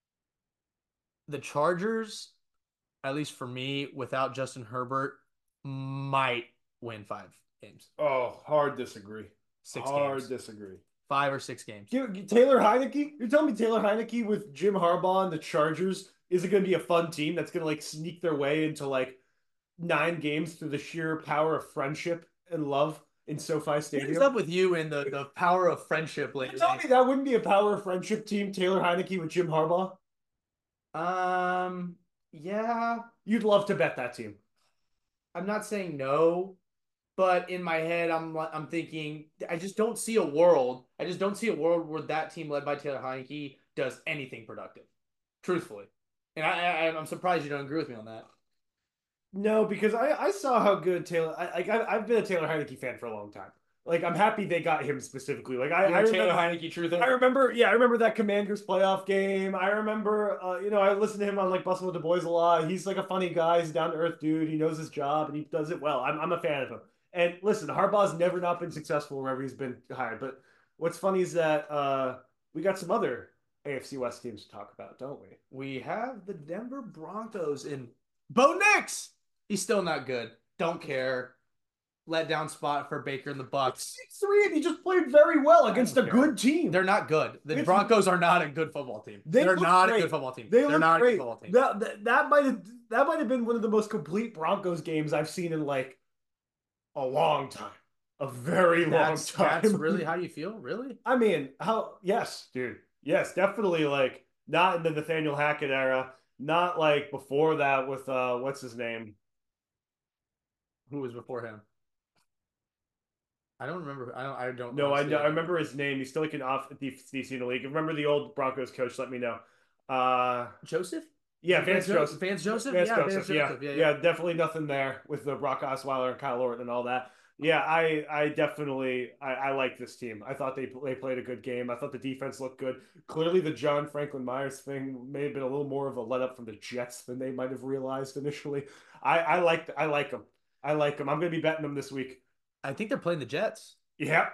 [SPEAKER 2] The Chargers, at least for me, without Justin Herbert, might win five games,
[SPEAKER 1] Oh, hard disagree.
[SPEAKER 2] six
[SPEAKER 1] Hard
[SPEAKER 2] games,
[SPEAKER 1] disagree.
[SPEAKER 2] five or six games.
[SPEAKER 1] Taylor Heineke? You're telling me Taylor Heineke with Jim Harbaugh and the Chargers is it going to be a fun team that's going to like sneak their way into like nine games through the sheer power of friendship and love in SoFi Stadium?
[SPEAKER 2] What's up with you and the, the power of friendship lately?
[SPEAKER 1] Tell me that wouldn't be a power of friendship team, Taylor Heineke with Jim Harbaugh?
[SPEAKER 2] Um, yeah,
[SPEAKER 1] You'd love to bet that team.
[SPEAKER 2] I'm not saying no, but in my head, I'm I'm thinking I just don't see a world. I just don't see a world where that team led by Taylor Heineke does anything productive, truthfully. And I, I I'm surprised you don't agree with me on that.
[SPEAKER 1] No, because I, I saw how good Taylor. I, like I, I've been a Taylor Heineke fan for a long time. Like I'm happy they got him specifically. Like I,
[SPEAKER 2] You're
[SPEAKER 1] I
[SPEAKER 2] a
[SPEAKER 1] remember,
[SPEAKER 2] Taylor Heineke truther.
[SPEAKER 1] I remember, yeah, I remember that Commanders playoff game. I remember, uh, you know, I listened to him on like Bustle with the Boys a lot. He's like a funny guy. He's a down to earth dude. He knows his job and he does it well. I'm, I'm a fan of him. And listen, Harbaugh's never not been successful wherever he's been hired. But what's funny is that uh, we got some other A F C West teams to talk about, don't we?
[SPEAKER 2] We have the Denver Broncos in Bo Nix. He's still not good. Don't care. Let down spot for Baker and the Bucks.
[SPEAKER 1] six three, and he just played very well against a
[SPEAKER 2] care.
[SPEAKER 1] good team.
[SPEAKER 2] They're not good. The
[SPEAKER 1] It's-
[SPEAKER 2] Broncos are not a good football team.
[SPEAKER 1] They
[SPEAKER 2] They're
[SPEAKER 1] look
[SPEAKER 2] not
[SPEAKER 1] great.
[SPEAKER 2] a good football team.
[SPEAKER 1] They
[SPEAKER 2] They're
[SPEAKER 1] look
[SPEAKER 2] not
[SPEAKER 1] great.
[SPEAKER 2] a good football team.
[SPEAKER 1] That, that, that might have that might have been one of the most complete Broncos games I've seen in like a long time. A very
[SPEAKER 2] That's,
[SPEAKER 1] long time.
[SPEAKER 2] that's really how you feel? Really?
[SPEAKER 1] I mean, how yes, dude. Yes, definitely like not in the Nathaniel Hackett era, not like before that with uh what's his name?
[SPEAKER 2] Who was before him? I don't remember. I don't. I don't.
[SPEAKER 1] No, I
[SPEAKER 2] honestly,
[SPEAKER 1] know. I remember his name. He's still like an off D C in the league. Remember the old Broncos coach? Let me know. Uh,
[SPEAKER 2] Joseph.
[SPEAKER 1] yeah, Vance Joseph.
[SPEAKER 2] Vance Joseph.
[SPEAKER 1] Vance
[SPEAKER 2] yeah,
[SPEAKER 1] Joseph.
[SPEAKER 2] Vance
[SPEAKER 1] Yeah.
[SPEAKER 2] Joseph. Yeah,
[SPEAKER 1] yeah,
[SPEAKER 2] yeah.
[SPEAKER 1] yeah, definitely nothing there with the Brock Osweiler and Kyle Orton and all that. Yeah, I, I definitely, I, I like this team. I thought they they played a good game. I thought the defense looked good. Clearly, the John Franklin Myers thing may have been a little more of a let up from the Jets than they might have realized initially. I, I like, I like them. I like them. I'm going to be betting them this week.
[SPEAKER 2] I think they're playing the Jets.
[SPEAKER 1] Yeah.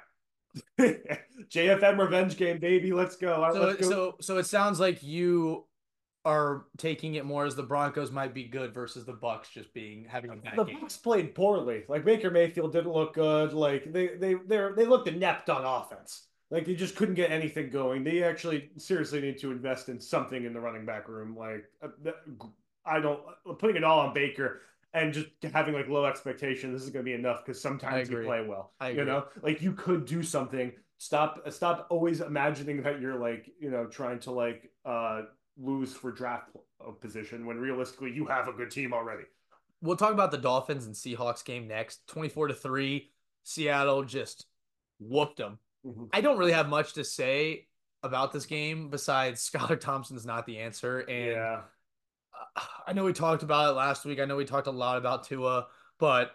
[SPEAKER 1] J F M revenge game, baby. Let's go. All right,
[SPEAKER 2] So,
[SPEAKER 1] let's go.
[SPEAKER 2] so, so it sounds like you are taking it more as the Broncos might be good versus the Bucks just being having a bad
[SPEAKER 1] The
[SPEAKER 2] game.
[SPEAKER 1] Bucks played poorly. Like Baker Mayfield didn't look good. Like they they they they looked inept on offense. Like they just couldn't get anything going. They actually seriously need to invest in something in the running back room. Like uh, I don't putting it all on Baker and just having like low expectations. This is going to be enough because sometimes you play well.
[SPEAKER 2] I
[SPEAKER 1] you
[SPEAKER 2] agree.
[SPEAKER 1] know, like you could do something. Stop stop always imagining that you're like you know trying to like uh lose for draft position when realistically you have a good team already.
[SPEAKER 2] We'll talk about the Dolphins and Seahawks game next. twenty-four to three. Seattle just whooped them.
[SPEAKER 1] Mm-hmm.
[SPEAKER 2] I don't really have much to say about this game besides Skylar Thompson's not the answer. And
[SPEAKER 1] yeah.
[SPEAKER 2] I know we talked about it last week. I know we talked a lot about Tua, but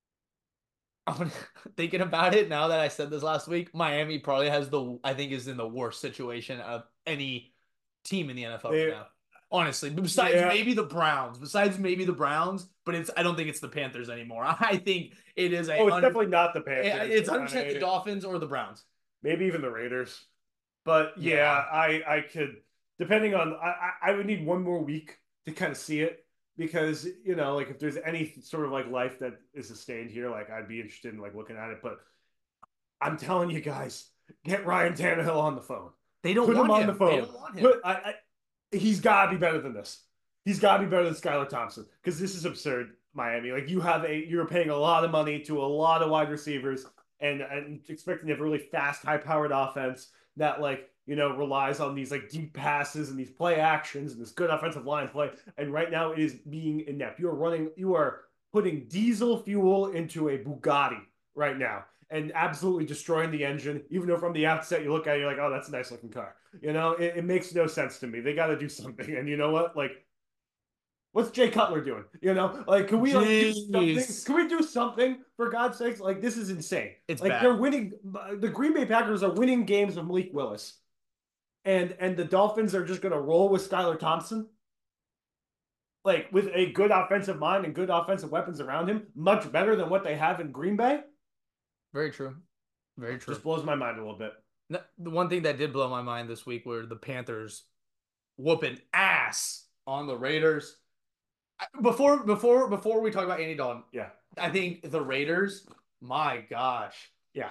[SPEAKER 2] I'm thinking about it now that I said this last week, Miami probably has the, I think is in the worst situation of any team in the N F L
[SPEAKER 1] They,
[SPEAKER 2] right now. Honestly, besides
[SPEAKER 1] yeah.
[SPEAKER 2] maybe the Browns, besides maybe the Browns, but it's I don't think it's the Panthers anymore. I think it is a.
[SPEAKER 1] Oh, it's
[SPEAKER 2] under,
[SPEAKER 1] definitely not the Panthers.
[SPEAKER 2] It's one hundred percent the Dolphins or the Browns.
[SPEAKER 1] Maybe even the Raiders. But yeah, yeah, I I could depending on I I would need one more week to kind of see it because you know like if there's any sort of like life that is sustained here, like I'd be interested in like looking at it. But I'm telling you guys, get Ryan Tannehill on the phone.
[SPEAKER 2] They don't
[SPEAKER 1] Put
[SPEAKER 2] want
[SPEAKER 1] him on
[SPEAKER 2] him.
[SPEAKER 1] the phone.
[SPEAKER 2] They don't want him.
[SPEAKER 1] Put, I, I, he's got to be better than this. He's got to be better than Skylar Thompson because this is absurd, Miami. Like you have a, you're paying a lot of money to a lot of wide receivers and, and expecting to have a really fast, high-powered offense that like you know relies on these like deep passes and these play actions and this good offensive line play. And right now it is being inept. You are running, you are putting diesel fuel into a Bugatti right now and absolutely destroying the engine. Even though from the outset you look at it, you're like, oh, that's a nice looking car. You know, it, it makes no sense to me. They got to do something. And you know what? Like, what's Jay Cutler doing? You know, like, can we like do something? Can we do something for God's sakes? Like, this is insane.
[SPEAKER 2] It's
[SPEAKER 1] like
[SPEAKER 2] bad.
[SPEAKER 1] They're winning. The Green Bay Packers are winning games with Malik Willis, and and the Dolphins are just gonna roll with Skylar Thompson. Like with a good offensive mind and good offensive weapons around him, much better than what they have in Green Bay.
[SPEAKER 2] Very true. Very true.
[SPEAKER 1] Just blows my mind a little bit.
[SPEAKER 2] The one thing that did blow my mind this week were the Panthers whooping ass on the Raiders. Before before before we talk about Andy Dalton,
[SPEAKER 1] yeah,
[SPEAKER 2] I think the Raiders, my gosh,
[SPEAKER 1] yeah,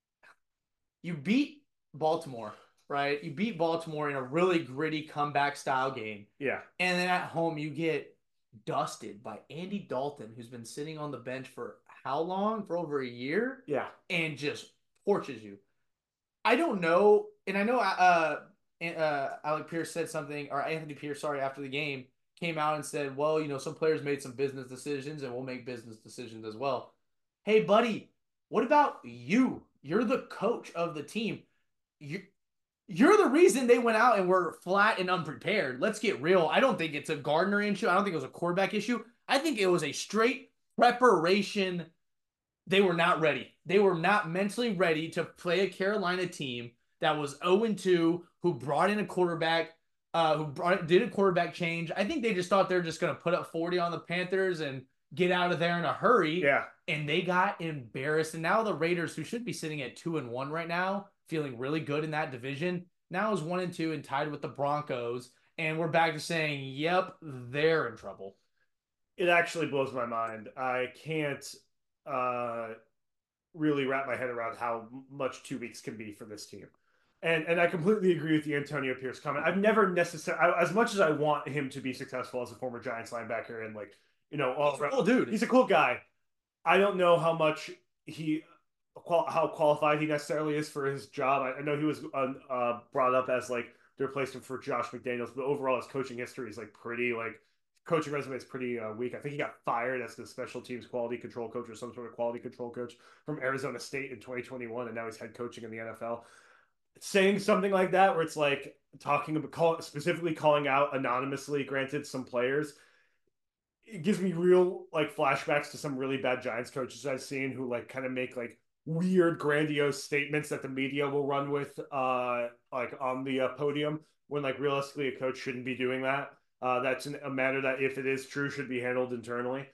[SPEAKER 2] you beat Baltimore, right? You beat Baltimore in a really gritty comeback style game.
[SPEAKER 1] Yeah,
[SPEAKER 2] and then at home you get dusted by Andy Dalton, who's been sitting on the bench for how long? For over a year.
[SPEAKER 1] Yeah,
[SPEAKER 2] and just torches you. I don't know, and I know uh, uh, Alec Pierce said something, or Anthony Pierce, sorry, after the game, came out and said, well, you know, some players made some business decisions, and we'll make business decisions as well. Hey, buddy, what about you? You're the coach of the team. You, you're the reason they went out and were flat and unprepared. Let's get real. I don't think it's a Gardner issue. I don't think it was a quarterback issue. I think it was a straight preparation. They were not ready. They were not mentally ready to play a Carolina team that was oh and two, who brought in a quarterback, uh, who brought did a quarterback change. I think they just thought they were just going to put up forty on the Panthers and get out of there in a hurry.
[SPEAKER 1] Yeah.
[SPEAKER 2] And they got embarrassed. And now the Raiders, who should be sitting at two and one right now, feeling really good in that division, now is one and two and tied with the Broncos. And we're back to saying, yep, they're in trouble.
[SPEAKER 1] It actually blows my mind. I can't uh, really wrap my head around how much two weeks can be for this team. And and I completely agree with the Antonio Pierce comment. I've never necessarily, as much as I want him to be successful as a former Giants linebacker and like, you know, all
[SPEAKER 2] he's a cool dude.
[SPEAKER 1] He's a cool guy. I don't know how much he, how qualified he necessarily is for his job. I, I know he was uh, brought up as like the replacement for Josh McDaniels, but overall his coaching history is like pretty like coaching resume is pretty uh, weak. I think he got fired as the special teams quality control coach or some sort of quality control coach from Arizona State in twenty twenty-one, and now he's head coaching in the N F L. Saying something like that, where it's like talking about call, specifically calling out anonymously, granted, some players, it gives me real like flashbacks to some really bad Giants coaches I've seen who like kind of make like weird, grandiose statements that the media will run with, uh, like on the uh, podium, when like realistically a coach shouldn't be doing that. Uh, that's an, a matter that, if it is true, should be handled internally.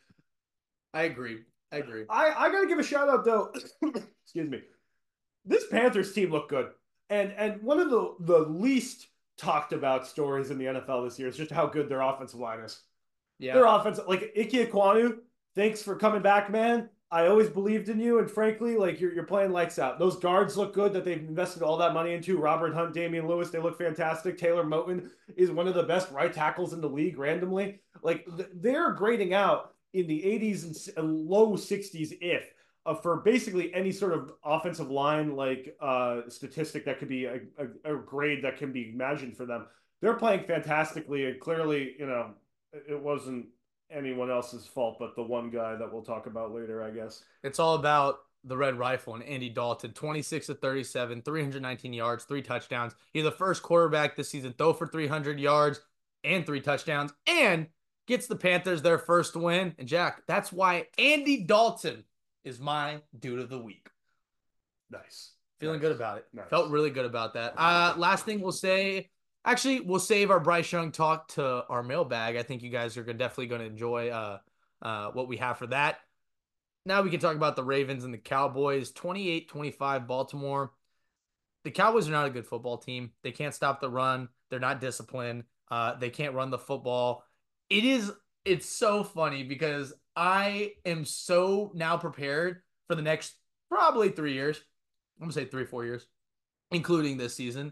[SPEAKER 2] I agree. I agree.
[SPEAKER 1] I, I gotta give a shout out though. Excuse me. This Panthers team looked good, and and one of the the least talked about stories in the N F L this year is just how good their offensive line is. Yeah, their offense, like Ike Ekwonu, thanks for coming back, man. I always believed in you, and frankly, like you're you're playing lights out. Those guards look good that they've invested all that money into. Robert Hunt, Damian Lewis, they look fantastic. Taylor Moton is one of the best right tackles in the league randomly. Like they're grading out in the eighties and low sixties if uh, for basically any sort of offensive line like uh, statistic that could be a, a, a grade that can be imagined for them. They're playing fantastically, and clearly, you know, it wasn't anyone else's fault but the one guy that we'll talk about later, I guess.
[SPEAKER 2] It's all about the Red Rifle and Andy Dalton. twenty-six to thirty-seven, three hundred nineteen yards, three touchdowns. He's the first quarterback this season throw for three hundred yards and three touchdowns, and gets the Panthers their first win. And Jack, that's why Andy Dalton is my dude of the week.
[SPEAKER 1] Nice.
[SPEAKER 2] Feeling
[SPEAKER 1] nice.
[SPEAKER 2] good about it.
[SPEAKER 1] Nice.
[SPEAKER 2] Felt really good about that. Uh, last thing we'll say, actually, we'll save our Bryce Young talk to our mailbag. I think you guys are definitely going to enjoy uh, uh, what we have for that. Now we can talk about the Ravens and the Cowboys. twenty-eight twenty-five Baltimore. The Cowboys are not a good football team. They can't stop the run. They're not disciplined. Uh, they can't run the football. It is, it's so funny because I am so now prepared for the next probably three years. I'm going to say three, four years, including this season,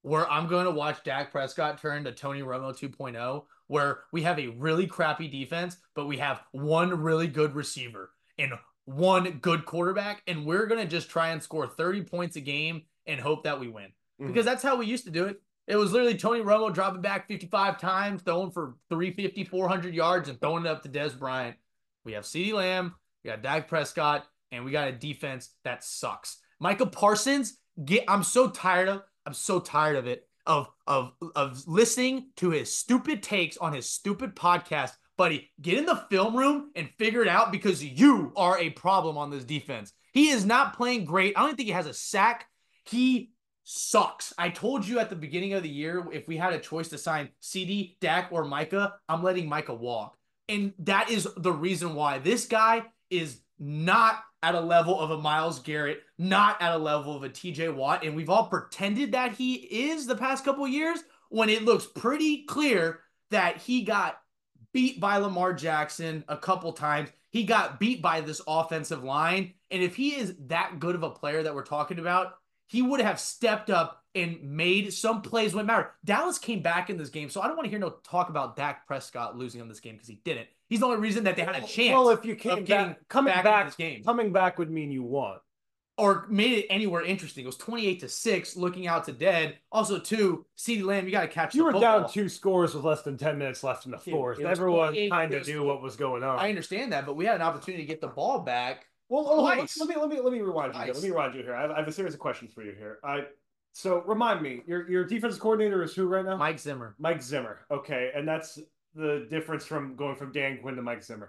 [SPEAKER 2] where I'm going to watch Dak Prescott turn to Tony Romo 2.0, where we have a really crappy defense, but we have one really good receiver and one good quarterback, and we're going to just try and score thirty points a game and hope that we win. Mm-hmm. Because that's how we used to do it. It was literally Tony Romo dropping back fifty-five times, throwing for three fifty, four hundred yards, and throwing it up to Dez Bryant. We have CeeDee Lamb, we got Dak Prescott, and we got a defense that sucks. Micah Parsons, get I'm so tired of I'm so tired of it of of of listening to his stupid takes on his stupid podcast. Buddy, get in the film room and figure it out because you are a problem on this defense. He is not playing great. I don't think he has a sack. He sucks. I told you at the beginning of the year, if we had a choice to sign CeeDee, Dak, or Micah, I'm letting Micah walk. And that is the reason why this guy is not at a level of a Myles Garrett, not at a level of a T J Watt. And we've all pretended that he is the past couple of years when it looks pretty clear that he got beat by Lamar Jackson a couple times. He got beat by this offensive line. And if he is that good of a player that we're talking about, he would have stepped up and made some plays when it mattered. Dallas came back in this game, so I don't want to hear no talk about Dak Prescott losing on this game because he didn't. He's the only reason that they had a chance.
[SPEAKER 1] Well, if you came back, coming
[SPEAKER 2] back,
[SPEAKER 1] back,
[SPEAKER 2] in this game.
[SPEAKER 1] coming back would mean you won.
[SPEAKER 2] Or made it anywhere interesting. It was twenty-eight to six, looking out to dead. Also, two, CeeDee Lamb, you got to catch
[SPEAKER 1] you
[SPEAKER 2] the
[SPEAKER 1] were
[SPEAKER 2] football.
[SPEAKER 1] down two scores with less than ten minutes left in the fourth. Everyone kind of knew what was going on.
[SPEAKER 2] I understand that, but we had an opportunity to get the ball back.
[SPEAKER 1] Well, oh, let me let me let me let me rewind you. Here. Let me rewind you here. I have, I have a series of questions for you here. I so remind me, your your defensive coordinator is who right now?
[SPEAKER 2] Mike Zimmer.
[SPEAKER 1] Mike Zimmer. Okay, and that's the difference from going from Dan Quinn to Mike Zimmer.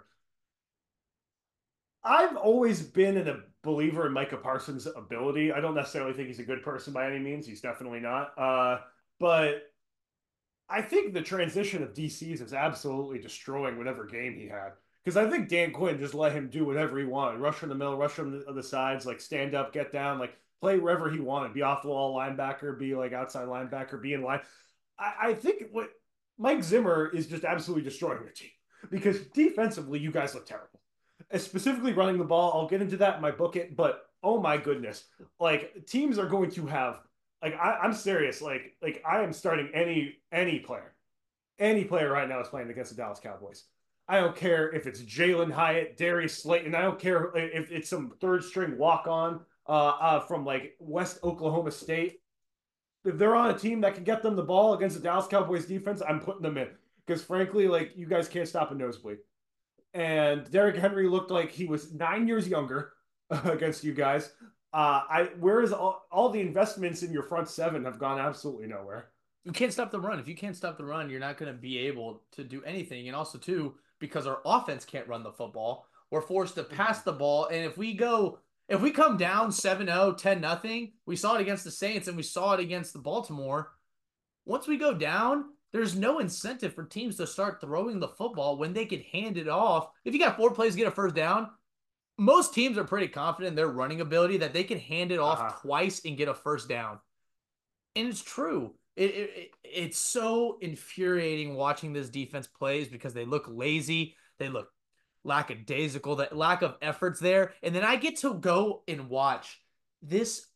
[SPEAKER 1] I've always been a believer in Micah Parsons' ability. I don't necessarily think he's a good person by any means. He's definitely not. Uh, but I think the transition of D Cs is absolutely destroying whatever game he had. Because I think Dan Quinn just let him do whatever he wanted. Rush from the middle, rush from the, the sides, like stand up, get down, like play wherever he wanted. Be off the wall linebacker, be like outside linebacker, be in line. I, I think what Mike Zimmer is just absolutely destroying the team. Because defensively, you guys look terrible. And specifically running the ball, I'll get into that in my book it, but oh my goodness. Like teams are going to have, like I, I'm serious, like like I am starting any any player. Any player right now is playing against the Dallas Cowboys. I don't care if it's Jalen Hyatt, Darius Slayton. I don't care if it's some third string walk on uh, uh, from like West Oklahoma State. If they're on a team that can get them the ball against the Dallas Cowboys defense, I'm putting them in. Because frankly, like you guys can't stop a nosebleed. And Derrick Henry looked like he was nine years younger against you guys. Uh, I whereas all, all the investments in your front seven have gone absolutely nowhere.
[SPEAKER 2] You can't stop the run. If you can't stop the run, you're not going to be able to do anything. And also, too, because our offense can't run the football, we're forced to pass the ball. And if we go, if we come down seven oh, ten nothing, we saw it against the Saints and we saw it against the Baltimore. Once we go down, there's no incentive for teams to start throwing the football when they can hand it off. If you got four plays to get a first down, most teams are pretty confident in their running ability that they can hand it off uh-huh. twice and get a first down. And it's true. It, it It's so infuriating watching this defense plays because they look lazy. They look lackadaisical. That lack of effort's there. And then I get to go and watch this.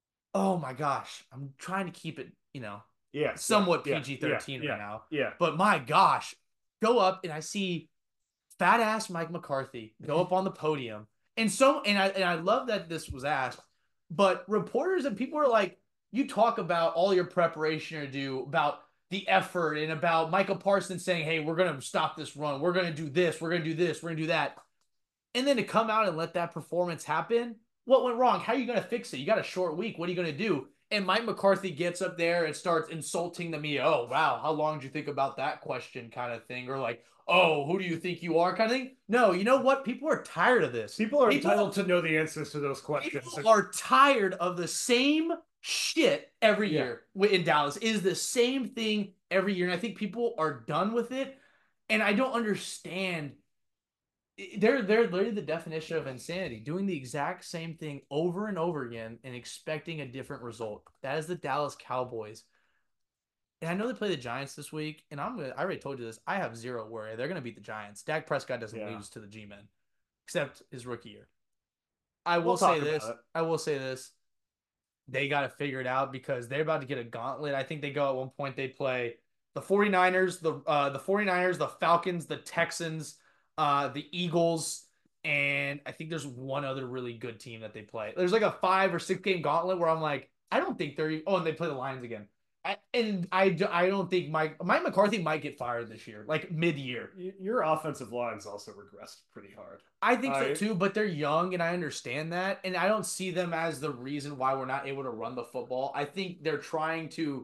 [SPEAKER 2] Oh my gosh. I'm trying to keep it, you know,
[SPEAKER 1] yeah,
[SPEAKER 2] somewhat
[SPEAKER 1] yeah,
[SPEAKER 2] P G thirteen
[SPEAKER 1] yeah,
[SPEAKER 2] right now.
[SPEAKER 1] Yeah.
[SPEAKER 2] But my gosh, go up and I see fat ass Mike McCarthy go up on the podium. And so, and I, and I love that this was asked, but reporters and people are like, you talk about all your preparation to do, about the effort and about Michael Parsons saying, hey, we're going to stop this run. We're going to do this. We're going to do this. We're going to do that. And then to come out and let that performance happen, what went wrong? How are you going to fix it? You got a short week. What are you going to do? And Mike McCarthy gets up there and starts insulting the media. Oh, wow. How long did you think about that question kind of thing? Or like, oh, who do you think you are kind of thing? No, you know what? People are tired of this.
[SPEAKER 1] People are
[SPEAKER 2] people,
[SPEAKER 1] entitled to know the answers to those questions.
[SPEAKER 2] People are tired of the same shit every year yeah. in Dallas. It is the same thing every year. And I think people are done with it. And I don't understand. They're, they're literally the definition of insanity, doing the exact same thing over and over again and expecting a different result. That is the Dallas Cowboys. And I know they play the Giants this week, and I'm gonna, I already told you this. I have zero worry. They're going to beat the Giants. Dak Prescott doesn't yeah. lose to the G-Men, except his rookie year. I will we'll say this. I will say this. they got to figure it out because they're about to get a gauntlet. I think they go at one point, they play the 49ers, the uh, the 49ers, the Falcons, the Texans, uh, the Eagles, and I think there's one other really good team that they play. There's like a five or six game gauntlet where I'm like, I don't think they're. Oh, and they play the Lions again. I, and I, I don't think Mike Mike McCarthy might get fired this year, like mid year.
[SPEAKER 1] Your offensive line's also regressed pretty hard.
[SPEAKER 2] I think so
[SPEAKER 1] I,
[SPEAKER 2] too, but they're young, and I understand that, and I don't see them as the reason why we're not able to run the football. I think they're trying to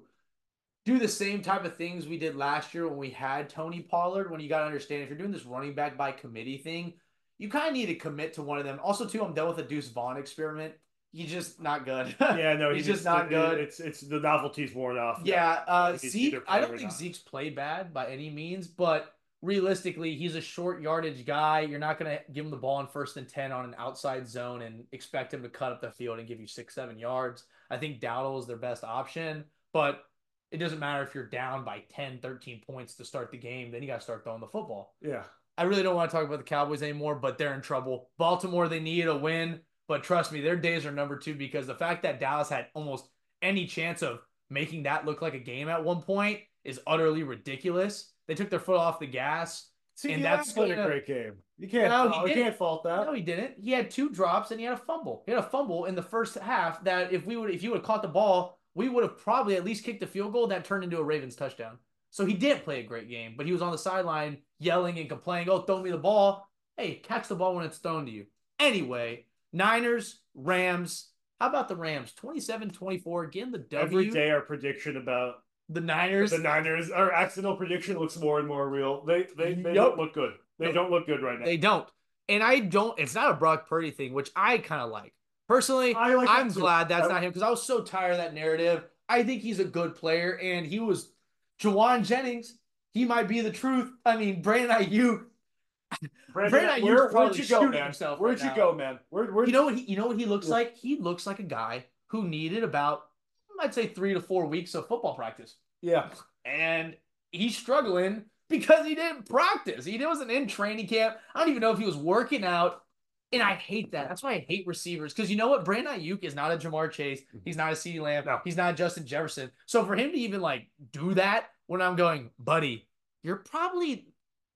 [SPEAKER 2] do the same type of things we did last year when we had Tony Pollard. When you got to understand, if you're doing this running back by committee thing, you kind of need to commit to one of them. Also, too, I'm done with the Deuce Vaughn experiment. He's just not good.
[SPEAKER 1] Yeah, no,
[SPEAKER 2] he's,
[SPEAKER 1] he's
[SPEAKER 2] just not good.
[SPEAKER 1] It's it's the novelty's worn off.
[SPEAKER 2] Yeah, uh, Zeke. I don't think Zeke's played bad by any means, but realistically, he's a short yardage guy. You're not going to give him the ball in first and ten on an outside zone and expect him to cut up the field and give you six, seven yards. I think Dowdle is their best option, but it doesn't matter if you're down by ten, thirteen points to start the game. Then you got to start throwing the football.
[SPEAKER 1] Yeah.
[SPEAKER 2] I really don't want to talk about the Cowboys anymore, but they're in trouble. Baltimore, they need a win, but trust me, their days are number two because the fact that Dallas had almost any chance of making that look like a game at one point is utterly ridiculous. They took their foot off the gas.
[SPEAKER 1] See,
[SPEAKER 2] and
[SPEAKER 1] yeah,
[SPEAKER 2] that's
[SPEAKER 1] played
[SPEAKER 2] gonna,
[SPEAKER 1] a great game. You can't,
[SPEAKER 2] no,
[SPEAKER 1] fault, you can't fault that.
[SPEAKER 2] No, he didn't. He had two drops and he had a fumble. He had a fumble in the first half that if we would, if you would have caught the ball, we would have probably at least kicked a field goal that turned into a Ravens touchdown. So he didn't play a great game, but he was on the sideline yelling and complaining, "Oh, throw me the ball." Hey, catch the ball when it's thrown to you. Anyway, Niners, Rams. How about the Rams? twenty-seven twenty-four, getting the W.
[SPEAKER 1] Every day our prediction about
[SPEAKER 2] the Niners.
[SPEAKER 1] The Niners, our accidental prediction looks more and more real. They they, they yep. don't look good. They don't look good right now.
[SPEAKER 2] They don't. And I don't, it's not a Brock Purdy thing, which I kind of like. Personally, like I'm glad that's I, not him because I was so tired of that narrative. I think he's a good player, and he was Jawan Jennings. He might be the truth. I mean, Brandon Aiyuk.
[SPEAKER 1] Brandon, Brandon Aiyuk where'd you go, man?
[SPEAKER 2] Himself
[SPEAKER 1] where'd
[SPEAKER 2] right
[SPEAKER 1] you go, man? Where, where
[SPEAKER 2] you know what he, you know what he looks yeah. like? He looks like a guy who needed about, I'd say, three to four weeks of football practice.
[SPEAKER 1] Yeah,
[SPEAKER 2] and he's struggling because he didn't practice. He wasn't in training camp. I don't even know if he was working out. And I hate that. That's why I hate receivers. Because you know what? Brandon Aiyuk is not a Jamar Chase. He's not a CeeDee Lamb.
[SPEAKER 1] No.
[SPEAKER 2] He's not a Justin Jefferson. So for him to even like do that when I'm going, buddy, you're probably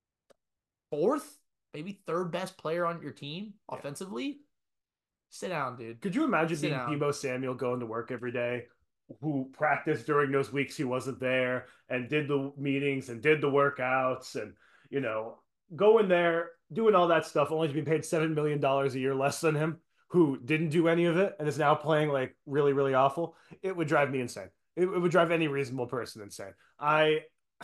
[SPEAKER 2] fourth, maybe third best player on your team offensively. Yeah. Sit down, dude.
[SPEAKER 1] Could you imagine
[SPEAKER 2] Sit
[SPEAKER 1] being
[SPEAKER 2] down.
[SPEAKER 1] Deebo Samuel going to work every day, who practiced during those weeks he wasn't there and did the meetings and did the workouts and, you know, going there, doing all that stuff, only to be paid seven million dollars a year less than him, who didn't do any of it and is now playing like really, really awful. It would drive me insane. It, it would drive any reasonable person insane. I,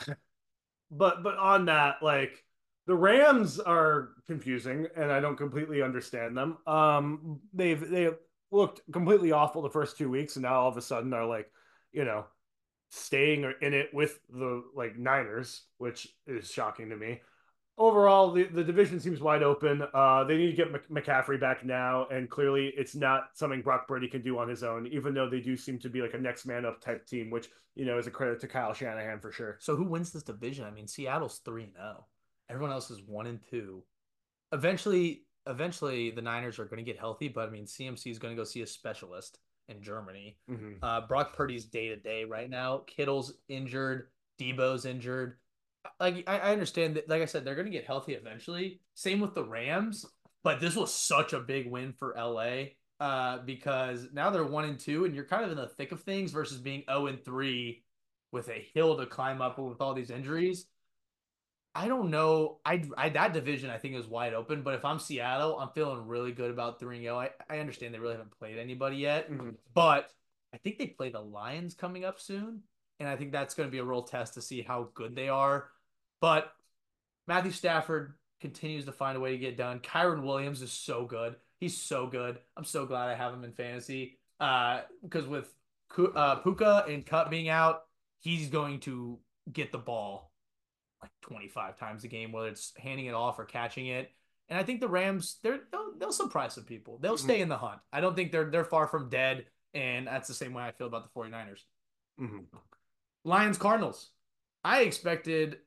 [SPEAKER 1] but, but on that, like, the Rams are confusing and I don't completely understand them. Um, they've, they looked completely awful the first two weeks and now all of a sudden are like, you know, staying in it with the like Niners, which is shocking to me. Overall, the, the division seems wide open. Uh, they need to get McCaffrey back now, and clearly it's not something Brock Purdy can do on his own, even though they do seem to be like a next man up type team, which, you know, is a credit to Kyle Shanahan for sure.
[SPEAKER 2] So who wins this division? I mean, Seattle's three and oh. Everyone else is one and two. Eventually, eventually the Niners are going to get healthy, but I mean, C M C is going to go see a specialist in Germany.
[SPEAKER 1] Mm-hmm.
[SPEAKER 2] Uh, Brock Purdy's day to day right now. Kittle's injured. Debo's injured. Like I, I understand that, like I said, they're going to get healthy eventually. Same with the Rams, but this was such a big win for L A uh, because now they're one and two, and you're kind of in the thick of things versus being zero and three with a hill to climb up with all these injuries. I don't know. I, I that division I think is wide open, but if I'm Seattle, I'm feeling really good about three and oh. I, I understand they really haven't played anybody yet,
[SPEAKER 1] mm-hmm.
[SPEAKER 2] but I think they play the Lions coming up soon, and I think that's going to be a real test to see how good they are. But Matthew Stafford continues to find a way to get done. Kyron Williams is so good. He's so good. I'm so glad I have him in fantasy uh, because with uh, Puka and Kupp being out, he's going to get the ball like twenty-five times a game, whether it's handing it off or catching it. And I think the Rams, they're, they'll, they'll surprise some people. They'll stay in the hunt. I don't think they're they're far from dead, and that's the same way I feel about the 49ers.
[SPEAKER 1] Mm-hmm.
[SPEAKER 2] Lions, Cardinals. I expected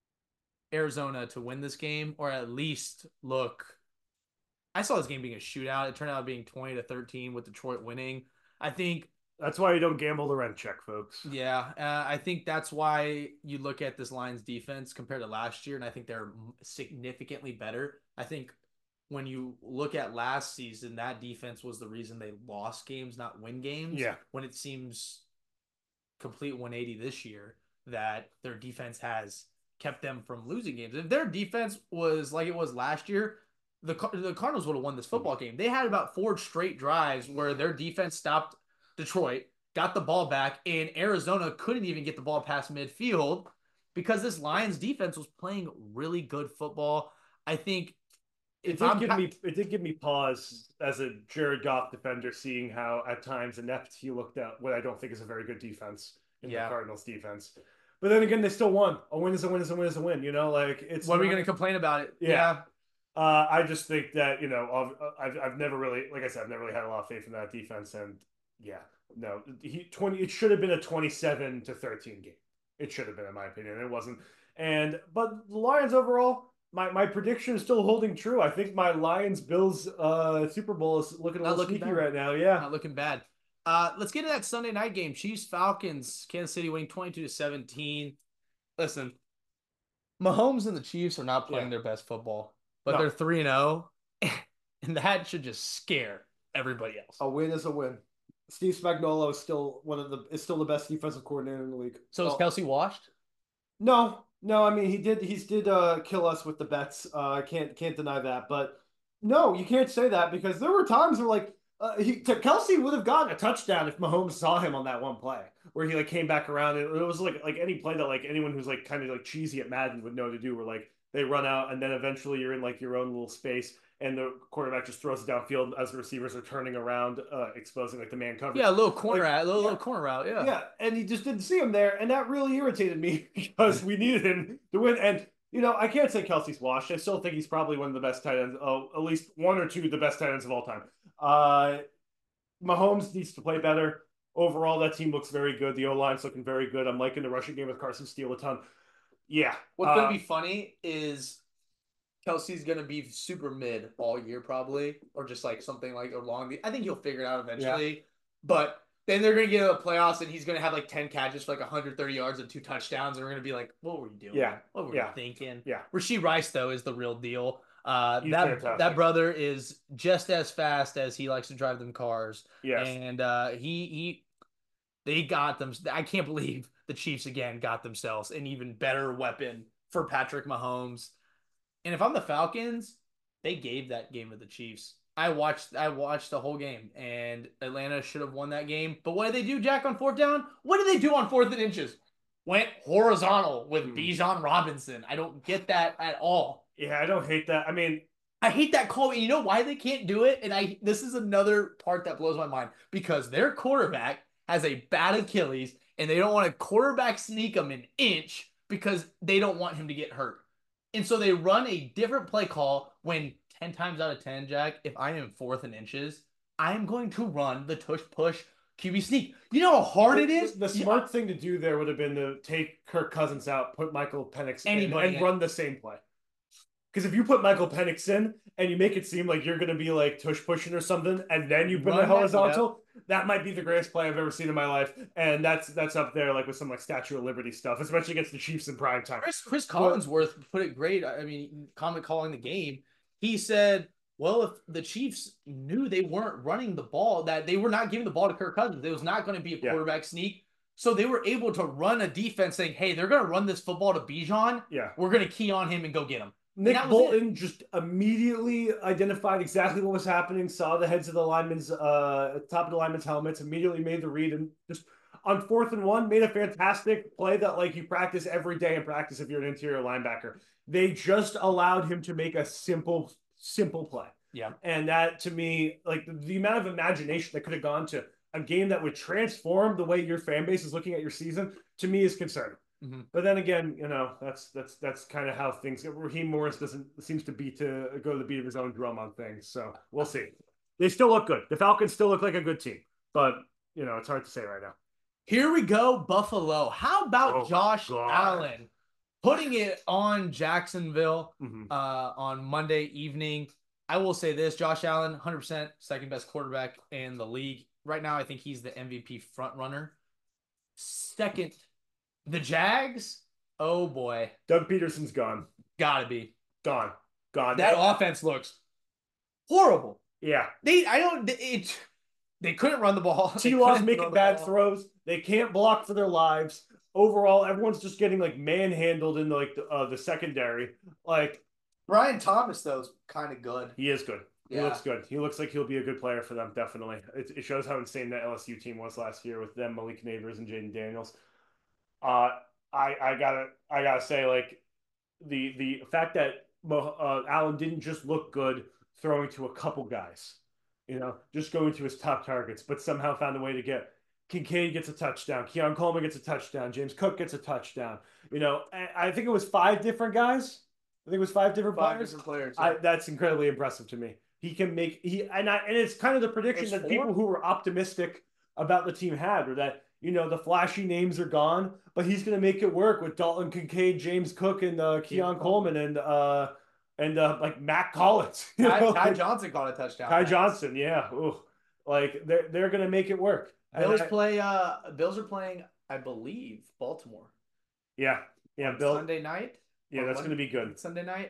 [SPEAKER 2] Arizona to win this game, or at least look. I saw this game being a shootout. It turned out being twenty to thirteen with Detroit winning. I think
[SPEAKER 1] That's why you don't gamble the rent check, folks.
[SPEAKER 2] Yeah, uh, I think that's why you look at this Lions defense compared to last year, and I think they're significantly better. I think when you look at last season, that defense was the reason they lost games, not win games.
[SPEAKER 1] Yeah.
[SPEAKER 2] When it seems complete one eighty this year, that their defense has kept them from losing games. If their defense was like it was last year, the the Cardinals would have won this football game. They had about four straight drives where their defense stopped Detroit, got the ball back, and Arizona couldn't even get the ball past midfield because this Lions defense was playing really good football. I think
[SPEAKER 1] it did I'm, give me it did give me pause as a Jared Goff defender, seeing how at times inept he looked at what I don't think is a very good defense in yeah. the Cardinals defense. But then again, they still won. A win is a win is a win is a win. You know, like it's.
[SPEAKER 2] What not, are we going to complain about it?
[SPEAKER 1] Yeah. yeah. Uh, I just think that you know I've I've never really, like I said, I've never really had a lot of faith in that defense, and yeah, no, he twenty. It should have been a twenty-seven to thirteen game. It should have been, in my opinion. It wasn't. And but the Lions overall, my, my prediction is still holding true. I think my Lions Bills uh, Super Bowl is looking a
[SPEAKER 2] Not
[SPEAKER 1] little
[SPEAKER 2] looking
[SPEAKER 1] sneaky
[SPEAKER 2] bad.
[SPEAKER 1] right now. Yeah,
[SPEAKER 2] not looking bad. Uh, let's get to that Sunday night game. Chiefs Falcons. Kansas City winning twenty-two to seventeen. Listen, Mahomes and the Chiefs are not playing yeah. their best football, but no. they're three and zero, and that should just scare everybody else.
[SPEAKER 1] A win is a win. Steve Spagnuolo is still one of the is still the best defensive coordinator in the league.
[SPEAKER 2] So is well, Kelce washed?
[SPEAKER 1] No, no. I mean, he did he's did uh, kill us with the bets. I uh, can't can't deny that. But no, you can't say that because there were times where like uh, he to Kelce would have gotten a touchdown if Mahomes saw him on that one play where he like came back around. It, it was like like any play that like anyone who's like kind of like cheesy at Madden would know to do. Where like they run out and then eventually you're in like your own little space. And the quarterback just throws it downfield as the receivers are turning around, uh, exposing like the man coverage.
[SPEAKER 2] Yeah, a little corner
[SPEAKER 1] like,
[SPEAKER 2] out, a little,
[SPEAKER 1] yeah.
[SPEAKER 2] little corner route. Yeah,
[SPEAKER 1] yeah, and he just didn't see him there, and that really irritated me because we needed him to win. And you know, I can't say Kelce's washed. I still think he's probably one of the best tight ends. Oh, at least one or two of the best tight ends of all time. Uh, Mahomes needs to play better. Overall, that team looks very good. The O line's looking very good. I'm liking the rushing game with Carson Steele a ton. Yeah.
[SPEAKER 2] What's
[SPEAKER 1] uh,
[SPEAKER 2] gonna be funny is Kelce's going to be super mid all year probably, or just like something like along the – I think he'll figure it out eventually. Yeah. But then they're going to get to the playoffs and he's going to have like ten catches for like one hundred thirty yards and two touchdowns. And we're going to be like, what were you doing?
[SPEAKER 1] Yeah.
[SPEAKER 2] What were
[SPEAKER 1] yeah.
[SPEAKER 2] you thinking?
[SPEAKER 1] Yeah.
[SPEAKER 2] Rashee Rice, though, is the real deal. Uh, that fantastic. that brother is just as fast as he likes to drive them cars.
[SPEAKER 1] Yes.
[SPEAKER 2] And uh, he he they got them. I can't believe the Chiefs again got themselves an even better weapon for Patrick Mahomes. And if I'm the Falcons, they gave that game to the Chiefs. I watched I watched the whole game, and Atlanta should have won that game. But what did they do, Jack, on fourth down? What did they do on fourth and inches? Went horizontal with mm. Bijan Robinson. I don't get that at all.
[SPEAKER 1] Yeah, I don't hate that. I mean,
[SPEAKER 2] I hate that call. And you know why they can't do it? And I this is another part that blows my mind. Because their quarterback has a bad Achilles, and they don't want to quarterback sneak him an inch because they don't want him to get hurt. And so they run a different play call when ten times out of ten, Jack, if I am fourth and inches, I am going to run the tush push Q B sneak. You know how hard
[SPEAKER 1] the,
[SPEAKER 2] it is?
[SPEAKER 1] The, the smart yeah. thing to do there would have been to take Kirk Cousins out, put Michael Penix
[SPEAKER 2] Anybody
[SPEAKER 1] in, and in. run the same play. Because if you put Michael Penix in and you make it seem like you're going to be like tush pushing or something, and then you put the horizontal, that, yeah. that might be the greatest play I've ever seen in my life. And that's that's up there like with some like Statue of Liberty stuff, especially against the Chiefs in prime time.
[SPEAKER 2] Chris, Chris Collinsworth but, put it great. I mean, comment calling the game. He said, well, if the Chiefs knew they weren't running the ball, that they were not giving the ball to Kirk Cousins, there was not going to be a quarterback yeah. sneak. So they were able to run a defense saying, hey, they're going to run this football to Bijan.
[SPEAKER 1] Yeah.
[SPEAKER 2] We're going to key on him and go get him.
[SPEAKER 1] Nick Bolton just immediately identified exactly what was happening, saw the heads of the linemen's, uh, top of the linemen's helmets, immediately made the read, and just on fourth and one, made a fantastic play that like you practice every day in practice if you're an interior linebacker. They just allowed him to make a simple, simple play.
[SPEAKER 2] Yeah.
[SPEAKER 1] And that, to me, like the, the amount of imagination that could have gone to a game that would transform the way your fan base is looking at your season, to me, is concerning.
[SPEAKER 2] Mm-hmm.
[SPEAKER 1] But then again, you know, that's that's that's kind of how things go. Raheem Morris doesn't seems to be to go to the beat of his own drum on things. So we'll see. They still look good. The Falcons still look like a good team, but you know, it's hard to say right now.
[SPEAKER 2] Here we go, Buffalo. How about
[SPEAKER 1] oh,
[SPEAKER 2] Josh
[SPEAKER 1] God.
[SPEAKER 2] Allen putting it on Jacksonville
[SPEAKER 1] mm-hmm.
[SPEAKER 2] uh, on Monday evening? I will say this: Josh Allen, one hundred percent second best quarterback in the league right now. I think he's the M V P front runner. Second, the Jags. Oh boy,
[SPEAKER 1] Doug Peterson's gone.
[SPEAKER 2] gotta be
[SPEAKER 1] Gone. Gone.
[SPEAKER 2] that offense looks horrible.
[SPEAKER 1] Yeah.
[SPEAKER 2] They, I don't. It, they couldn't run the ball.
[SPEAKER 1] T. Law's making bad throws. They can't block for their lives. Overall, everyone's just getting like manhandled in the, like the, uh, the secondary. Like
[SPEAKER 2] Brian Thomas though is kind of good.
[SPEAKER 1] he is good. He
[SPEAKER 2] Yeah.
[SPEAKER 1] looks good. He looks like he'll be a good player for them. Definitely. It, it shows how insane that L S U team was last year with them, Malik Neighbors and Jaden Daniels. Uh, I I gotta I gotta say like the the fact that uh, Allen didn't just look good throwing to a couple guys, you know, just going to his top targets, but somehow found a way to get Kincaid gets a touchdown, Keon Coleman gets a touchdown, James Cook gets a touchdown. You know, I, I think it was five different guys. I think it was five different
[SPEAKER 2] Five
[SPEAKER 1] players.
[SPEAKER 2] different players. Yeah.
[SPEAKER 1] I, that's incredibly impressive to me. He can make he and I and it's kind of the prediction
[SPEAKER 2] It's
[SPEAKER 1] that
[SPEAKER 2] four?
[SPEAKER 1] people who were optimistic about the team had, or that you know the flashy names are gone, but he's going to make it work with Dalton Kincaid, James Cook, and uh, Keon Coleman, and uh, and uh, like Matt Collins. you
[SPEAKER 2] Ty,
[SPEAKER 1] know,
[SPEAKER 2] Ty
[SPEAKER 1] like,
[SPEAKER 2] Johnson caught a touchdown.
[SPEAKER 1] Ty
[SPEAKER 2] pass.
[SPEAKER 1] Johnson, yeah, Ooh. like they're they're going to make it work. And
[SPEAKER 2] Bills
[SPEAKER 1] I-
[SPEAKER 2] play. Uh, Bills are playing, I believe, Baltimore
[SPEAKER 1] yeah, yeah,
[SPEAKER 2] on
[SPEAKER 1] Bill,
[SPEAKER 2] Sunday night.
[SPEAKER 1] yeah,
[SPEAKER 2] Or
[SPEAKER 1] that's
[SPEAKER 2] when-
[SPEAKER 1] going to be good.
[SPEAKER 2] Sunday night.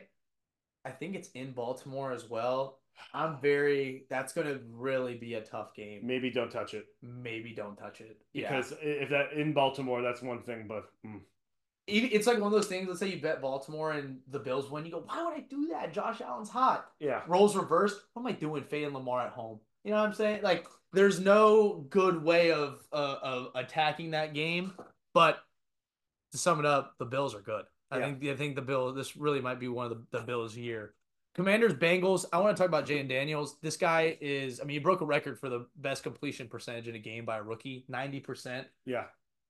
[SPEAKER 2] I think it's in Baltimore as well. I'm very. That's going to really be a tough game.
[SPEAKER 1] Maybe don't touch it
[SPEAKER 2] Maybe don't touch it. Yeah.
[SPEAKER 1] because if that in Baltimore, that's one thing, but. Mm.
[SPEAKER 2] Even- It's like one of those things. Let's say you bet Baltimore and the Bills win. You go, why would I do that? Josh Allen's hot.
[SPEAKER 1] Yeah.
[SPEAKER 2] Roles reversed. What am I doing, fading Lamar at home? You know what I'm saying? Like, there's no good way of uh, of attacking that game. But to sum it up, the Bills are good. I
[SPEAKER 1] Yeah.
[SPEAKER 2] think I think the Bills. This really might be one of the, the Bills' year. Commanders, Bengals. I want to talk about Jaden Daniels. This guy is. I mean, he broke a record for the best completion percentage in a game by a rookie, ninety percent.
[SPEAKER 1] Yeah.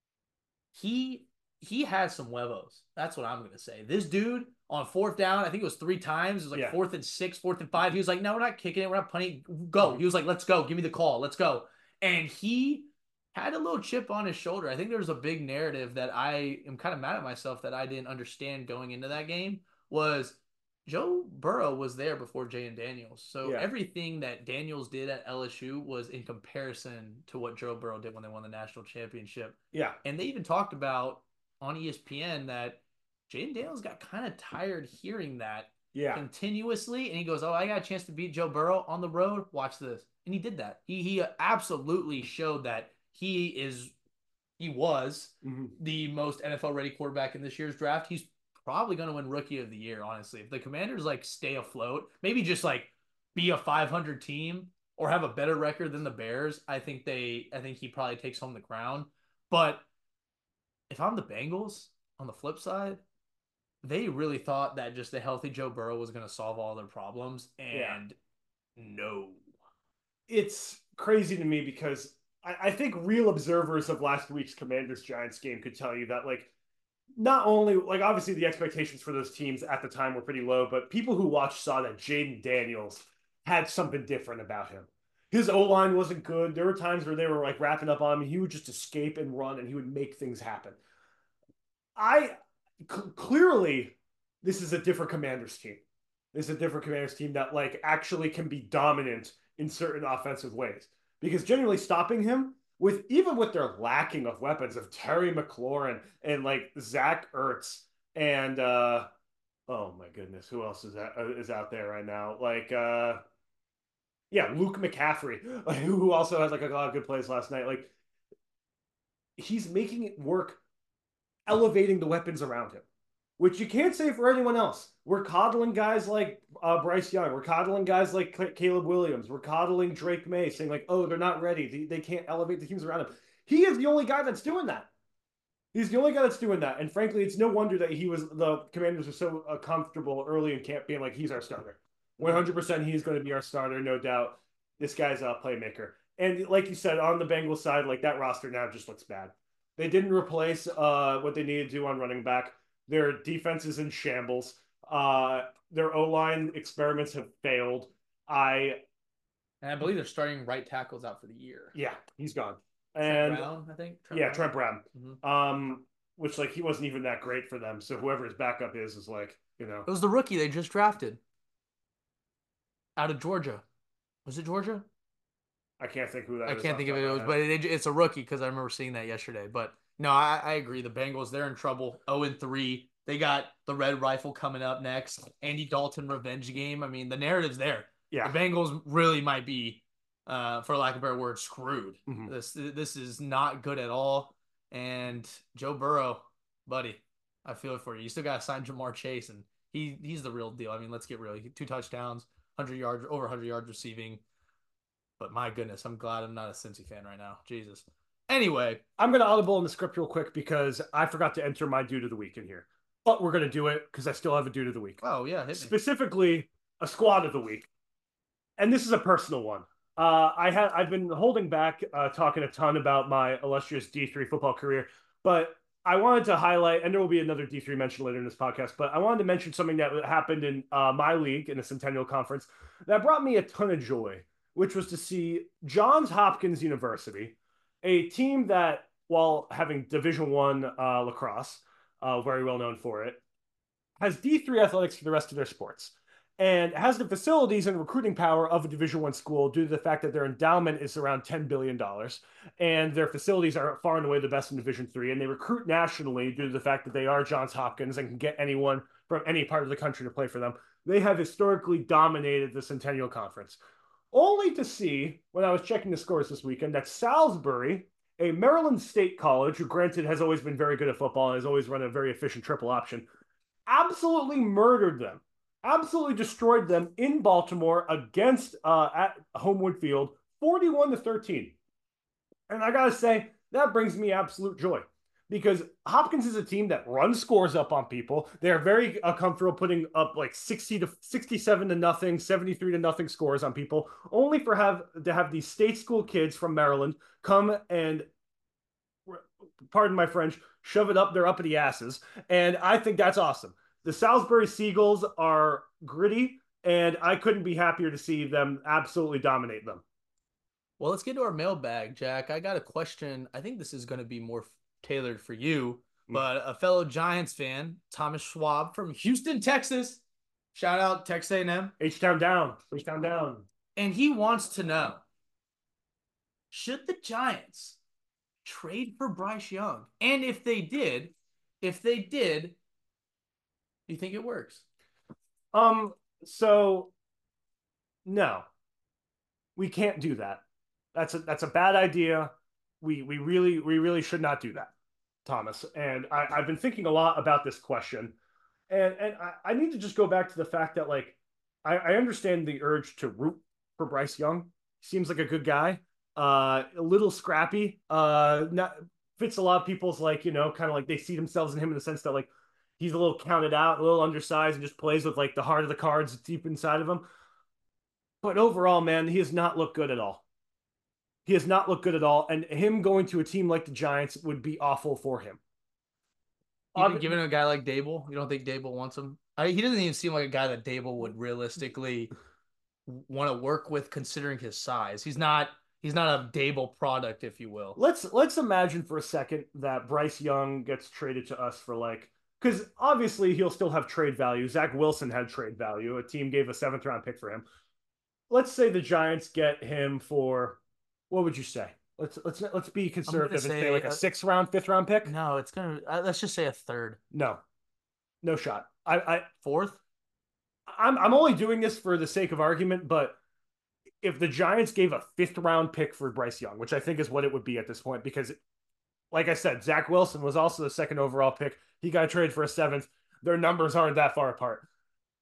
[SPEAKER 2] He he has some huevos. That's what I'm gonna say. This dude on fourth down, I think it was three times. It was like
[SPEAKER 1] Yeah.
[SPEAKER 2] fourth and six, fourth and five. He was like, "No, we're not kicking it. We're not punting. Go." He was like, "Let's go. Give me the call. Let's go." And he had a little chip on his shoulder. I think there was a big narrative that I am kind of mad at myself that I didn't understand going into that game was Joe Burrow was there before Jay and Daniels. So
[SPEAKER 1] Yeah.
[SPEAKER 2] everything that Daniels did at L S U was in comparison to what Joe Burrow did when they won the national championship.
[SPEAKER 1] Yeah.
[SPEAKER 2] And they even talked about on E S P N that Jaden Daniels got kind of tired hearing that
[SPEAKER 1] Yeah.
[SPEAKER 2] continuously. And he goes, "Oh, I got a chance to beat Joe Burrow on the road. Watch this." And he did that. He he absolutely showed that he is he was
[SPEAKER 1] Mm-hmm.
[SPEAKER 2] the most N F L ready quarterback in this year's draft. He's probably going to win rookie of the year, honestly. If the Commanders like stay afloat, maybe just like be a five hundred team or have a better record than the Bears, I think they I think he probably takes home the crown. But if I'm the Bengals on the flip side, they really thought that just a healthy Joe Burrow was going to solve all their problems, and yeah. no.
[SPEAKER 1] It's crazy to me because I, I think real observers of last week's Commanders Giants game could tell you that, like, not only, like, obviously the expectations for those teams at the time were pretty low, but people who watched saw that Jaden Daniels had something different about him. His O-line wasn't good. There were times where they were, like, wrapping up on him. He would just escape and run, and he would make things happen. I, c- clearly, this is a different Commanders team. This is a different Commanders team that, like, actually can be dominant in certain offensive ways. Because generally stopping him, with even with their lacking of weapons of Terry McLaurin and like Zach Ertz and uh oh my goodness, who else is that is out there right now? Like uh yeah, Luke McCaffrey, like, who also had like a lot of good plays last night. Like he's making it work, elevating the weapons around him, which you can't say for anyone else. We're coddling guys like uh, Bryce Young. We're coddling guys like Caleb Williams. We're coddling Drake May, saying like, oh, they're not ready. They, they can't elevate the teams around him. He is the only guy that's doing that. He's the only guy that's doing that. And frankly, it's no wonder that he was, the Commanders were so uh, comfortable early in camp being like, he's our starter. one hundred percent he's going to be our starter, no doubt. This guy's a playmaker. And like you said, on the Bengals side, like that roster now just looks bad. They didn't replace uh, what they needed to do on running back. Their defense is in shambles. Uh, their O-line experiments have failed. I
[SPEAKER 2] And I believe they're starting right tackles out for the year.
[SPEAKER 1] yeah, he's gone.
[SPEAKER 2] Trent
[SPEAKER 1] And
[SPEAKER 2] Brown, I think. Trent
[SPEAKER 1] yeah,
[SPEAKER 2] Brown.
[SPEAKER 1] Trent Brown.
[SPEAKER 2] Mhm.
[SPEAKER 1] Um, which like he wasn't even that great for them. So whoever his backup is is like, you know,
[SPEAKER 2] It was the rookie they just drafted. out of Georgia. Was it Georgia?
[SPEAKER 1] I can't think who that
[SPEAKER 2] I
[SPEAKER 1] is
[SPEAKER 2] can't
[SPEAKER 1] off
[SPEAKER 2] think
[SPEAKER 1] the
[SPEAKER 2] of
[SPEAKER 1] top
[SPEAKER 2] it,
[SPEAKER 1] of
[SPEAKER 2] it
[SPEAKER 1] my
[SPEAKER 2] was,
[SPEAKER 1] head.
[SPEAKER 2] but it, it's a rookie because I remember seeing that yesterday. But no, I, I agree. The Bengals, they're in trouble. oh and three. They got the Red Rifle coming up next. Andy Dalton revenge game. I mean, the narrative's there.
[SPEAKER 1] Yeah.
[SPEAKER 2] The Bengals really might be, uh, for lack of a better word, screwed.
[SPEAKER 1] Mhm.
[SPEAKER 2] This this is not good at all. And Joe Burrow, buddy, I feel it for you. You still got to sign Jamar Chase, and he he's the real deal. I mean, let's get real. Two touchdowns, one hundred yards, over one hundred yards receiving. But my goodness, I'm glad I'm not a Cincy fan right now. Jesus. Anyway,
[SPEAKER 1] I'm going to audible in the script real quick because I forgot to enter my dude of the week in here. But we're going to do it because I still have a dude of the week.
[SPEAKER 2] oh yeah, hit me.
[SPEAKER 1] Specifically, a squad of the week. And this is a personal one. Uh, I had I've been holding back uh, talking a ton about my illustrious D three football career, but I wanted to highlight, and there will be another D three mention later in this podcast, but I wanted to mention something that happened in uh, my league in the Centennial Conference that brought me a ton of joy, which was to see Johns Hopkins University, a team that, while having Division One uh, lacrosse, uh, very well known for it, has D three athletics for the rest of their sports and has the facilities and recruiting power of a Division One school due to the fact that their endowment is around ten billion dollars and their facilities are far and away the best in Division Three, and they recruit nationally due to the fact that they are Johns Hopkins and can get anyone from any part of the country to play for them. They have historically dominated the Centennial Conference. Only to see, when I was checking the scores this weekend, that Salisbury, a Maryland State college, who granted has always been very good at football and has always run a very efficient triple option, absolutely murdered them, absolutely destroyed them in Baltimore against uh, at Homewood Field, forty-one to thirteen. And I gotta say, that brings me absolute joy because Hopkins is a team that runs scores up on people. They are very uh, comfortable putting up like sixty to sixty-seven to nothing, seventy-three to nothing scores on people, only for have to have these state school kids from Maryland come and, pardon my French, shove it up their uppity asses. And I think that's awesome. The Salisbury Seagulls are gritty, and I couldn't be happier to see them absolutely dominate them.
[SPEAKER 2] Well, let's get to our mailbag, Jack. I got a question. I think this is going to be more tailored for you, but a fellow Giants fan, Thomas Schwab from Houston, Texas. Shout out Texas A and M.
[SPEAKER 1] H-Town down. H-Town down.
[SPEAKER 2] And he wants to know, should the Giants trade for Bryce Young? And if they did, if they did, do you think it works?
[SPEAKER 1] Um, so no. We can't do that. That's a that's a bad idea. We we really we really should not do that, Thomas. And I, I've been thinking a lot about this question. And and I, I need to just go back to the fact that like I, I understand the urge to root for Bryce Young. Seems like a good guy. Uh a little scrappy. Uh not fits a lot of people's like, you know, kind of like they see themselves in him in the sense that like he's a little counted out, a little undersized, and just plays with like the heart of the cards deep inside of him. But overall, man, he has not looked good at all. He has not looked good at all, and him going to a team like the Giants would be awful for him.
[SPEAKER 2] Even giving a guy like Dable, you don't think Dable wants him? I, he doesn't even seem like a guy that Dable would realistically want to work with, considering his size. He's not. He's not a Dable product, if you will.
[SPEAKER 1] Let's let's imagine for a second that Bryce Young gets traded to us for like, because obviously he'll still have trade value. Zach Wilson had trade value. A team gave a seventh round pick for him. Let's say the Giants get him for, what would you say? Let's let's let's be conservative and say like a, a sixth round, fifth round pick.
[SPEAKER 2] No, it's gonna. Uh, let's just say a third.
[SPEAKER 1] No, no shot. I, I
[SPEAKER 2] fourth.
[SPEAKER 1] I'm I'm only doing this for the sake of argument, but if the Giants gave a fifth round pick for Bryce Young, which I think is what it would be at this point, because, like I said, Zach Wilson was also the second overall pick. He got traded for a seventh. Their numbers aren't that far apart.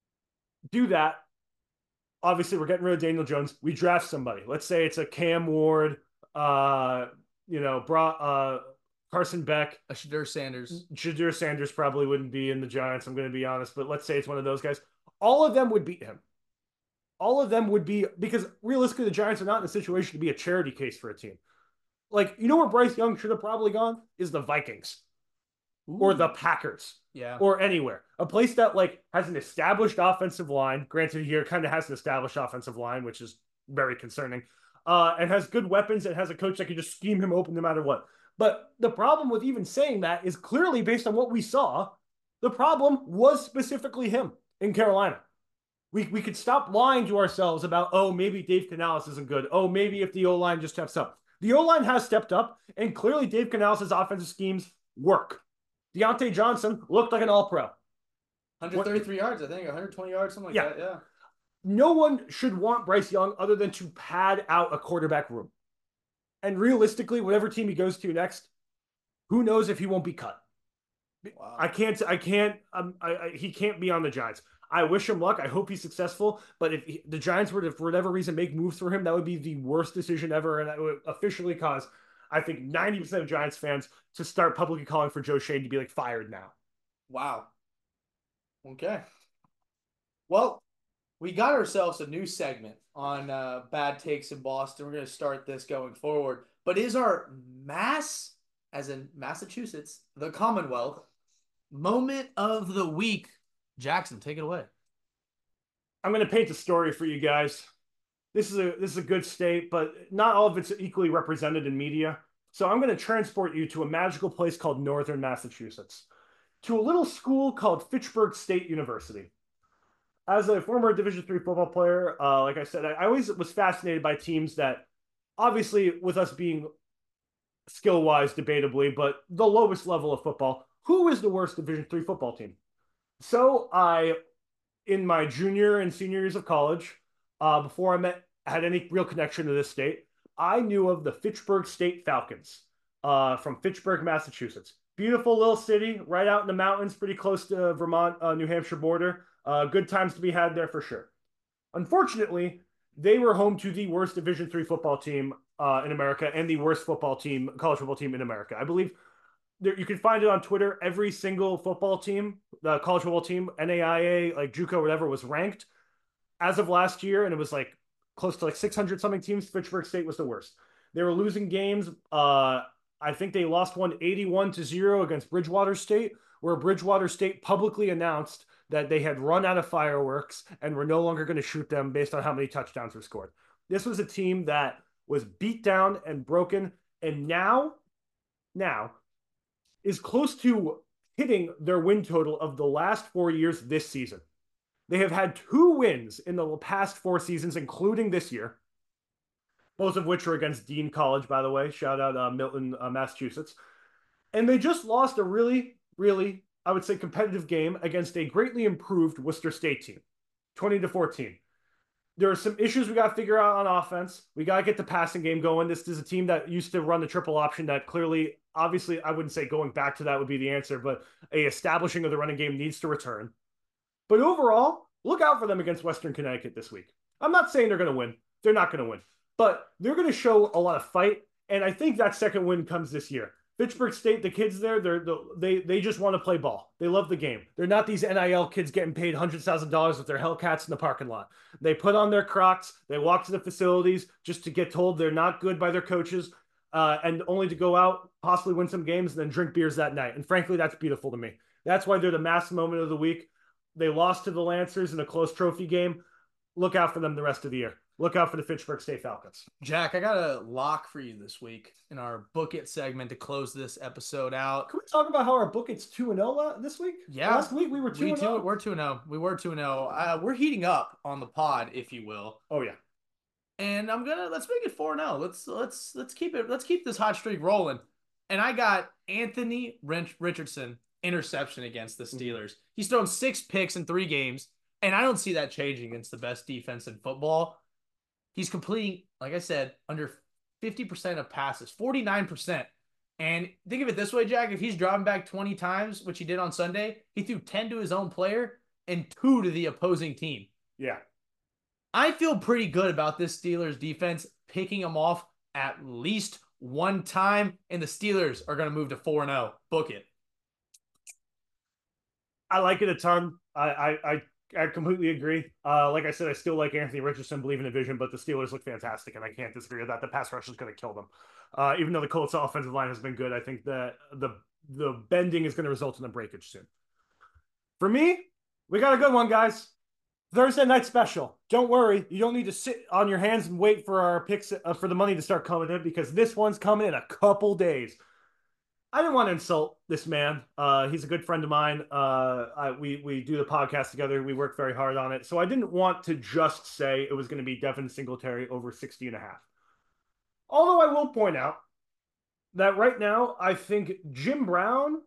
[SPEAKER 1] Do that. Obviously, we're getting rid of Daniel Jones. We draft somebody. Let's say it's a Cam Ward, uh, you know, brought uh, Carson Beck.
[SPEAKER 2] A Shadur Sanders.
[SPEAKER 1] Shadur Sanders probably wouldn't be in the Giants, I'm going to be honest, but let's say it's one of those guys. All of them would beat him. All of them would be, because realistically, the Giants are not in a situation to be a charity case for a team. Like, you know where Bryce Young should have probably gone? Is the Vikings. Ooh. Or the Packers.
[SPEAKER 2] Yeah.
[SPEAKER 1] Or anywhere. A place that like has an established offensive line. Granted, here kind of has an established offensive line, which is very concerning. Uh, and has good weapons and has a coach that can just scheme him open no matter what. But the problem with even saying that is clearly based on what we saw. The problem was specifically him in Carolina. We we could stop lying to ourselves about, oh, maybe Dave Canales isn't good. Oh, maybe if the O line just steps up. The O line has stepped up, and clearly Dave Canales' offensive schemes work. Deontay Johnson looked like an all pro.
[SPEAKER 2] one hundred thirty-three yards, I think, one hundred twenty yards, something like
[SPEAKER 1] Yeah.
[SPEAKER 2] that. Yeah.
[SPEAKER 1] No one should want Bryce Young other than to pad out a quarterback room. And realistically, whatever team he goes to next, who knows if he won't be cut. Wow. I can't. I can't. Um, I, I, he can't be on the Giants. I wish him luck. I hope he's successful. But if he, the Giants were to, for whatever reason, make moves for him, that would be the worst decision ever, and that would officially cause, I think, ninety percent of Giants fans to start publicly calling for Joe Schoen to be like fired now.
[SPEAKER 2] Wow. Okay. Well, we got ourselves a new segment on uh, bad takes in Boston. We're going to start this going forward. But is our Mass, as in Massachusetts, the Commonwealth, moment of the week? Jackson, take it away.
[SPEAKER 1] I'm going to paint a story for you guys. This is a this is a good state, but not all of it's equally represented in media. So I'm going to transport you to a magical place called Northern Massachusetts, to a little school called Fitchburg State University. As a former Division three football player, uh, like I said, I, I always was fascinated by teams that, obviously, with us being skill-wise, debatably, but the lowest level of football, who is the worst Division three football team? So I, in my junior and senior years of college, uh, before I met had any real connection to this state, I knew of the Fitchburg State Falcons uh, from Fitchburg, Massachusetts. Beautiful little city, right out in the mountains, pretty close to Vermont, uh, New Hampshire border. Uh, good times to be had there for sure. Unfortunately, they were home to the worst Division three football team uh, in America and the worst football team, college football team in America. I believe there, you can find it on Twitter. Every single football team, the college football team, N A I A, like JUCO, whatever, was ranked as of last year, and it was like close to like six hundred something teams. Fitchburg State was the worst. They were losing games. Uh, I think they lost one eighty-one to zero against Bridgewater State, where Bridgewater State publicly announced that they had run out of fireworks and were no longer going to shoot them based on how many touchdowns were scored. This was a team that was beat down and broken, and now, now is close to hitting their win total of the last four years this season. They have had two wins in the past four seasons, including this year, both of which are against Dean College, by the way. Shout out uh, Milton, uh, Massachusetts. And they just lost a really, really, I would say, competitive game against a greatly improved Worcester State team, twenty to fourteen. There are some issues we got to figure out on offense. We got to get the passing game going. This is a team that used to run the triple option that clearly, obviously, I wouldn't say going back to that would be the answer, but a establishing of the running game needs to return. But overall, look out for them against Western Connecticut this week. I'm not saying they're going to win. They're not going to win. But they're going to show a lot of fight, and I think that second win comes this year. Fitchburg State, the kids there, they're, they they just want to play ball. They love the game. They're not these N I L kids getting paid one hundred thousand dollars with their Hellcats in the parking lot. They put on their Crocs. They walk to the facilities just to get told they're not good by their coaches, uh, and only to go out, possibly win some games, and then drink beers that night. And frankly, that's beautiful to me. That's why they're the mass moment of the week. They lost to the Lancers in a close trophy game. Look out for them the rest of the year. Look out for the Fitchburg State Falcons.
[SPEAKER 2] Jack, I got a lock for you this week in our Book It segment to close this episode out.
[SPEAKER 1] Can we talk about how our Book It's two and oh this week?
[SPEAKER 2] Yeah.
[SPEAKER 1] Last week we were two and oh.
[SPEAKER 2] We're two and oh. We were two and oh. Uh, we're heating up on the pod, if you will.
[SPEAKER 1] Oh, yeah.
[SPEAKER 2] And I'm gonna let's make it four and oh. Let's let's let's keep it let's keep this hot streak rolling. And I got Anthony Richardson interception against the Steelers. He's thrown six picks in three games, and I don't see that changing against the best defense in football. He's completing, like I said, under fifty percent of passes, forty-nine percent. And think of it this way, Jack. If he's driving back twenty times, which he did on Sunday, he threw ten to his own player and two to the opposing team.
[SPEAKER 1] Yeah.
[SPEAKER 2] I feel pretty good about this Steelers defense picking him off at least one time, and the Steelers are going to move to four and oh. Book it.
[SPEAKER 1] I like it a ton. I I I, I completely agree. Uh, like I said, I still like Anthony Richardson, believe in a vision, but the Steelers look fantastic, and I can't disagree with that. The pass rush is going to kill them. Uh, even though the Colts offensive line has been good, I think that the the bending is going to result in a breakage soon. For me, we got a good one, guys. Thursday night special. Don't worry, you don't need to sit on your hands and wait for our picks uh, for the money to start coming in, because this one's coming in a couple days. I didn't want to insult this man. Uh, he's a good friend of mine. Uh, I, we we do the podcast together. We work very hard on it. So I didn't want to just say it was going to be Devin Singletary over sixty and a half. Although I will point out that right now, I think Jim Brown.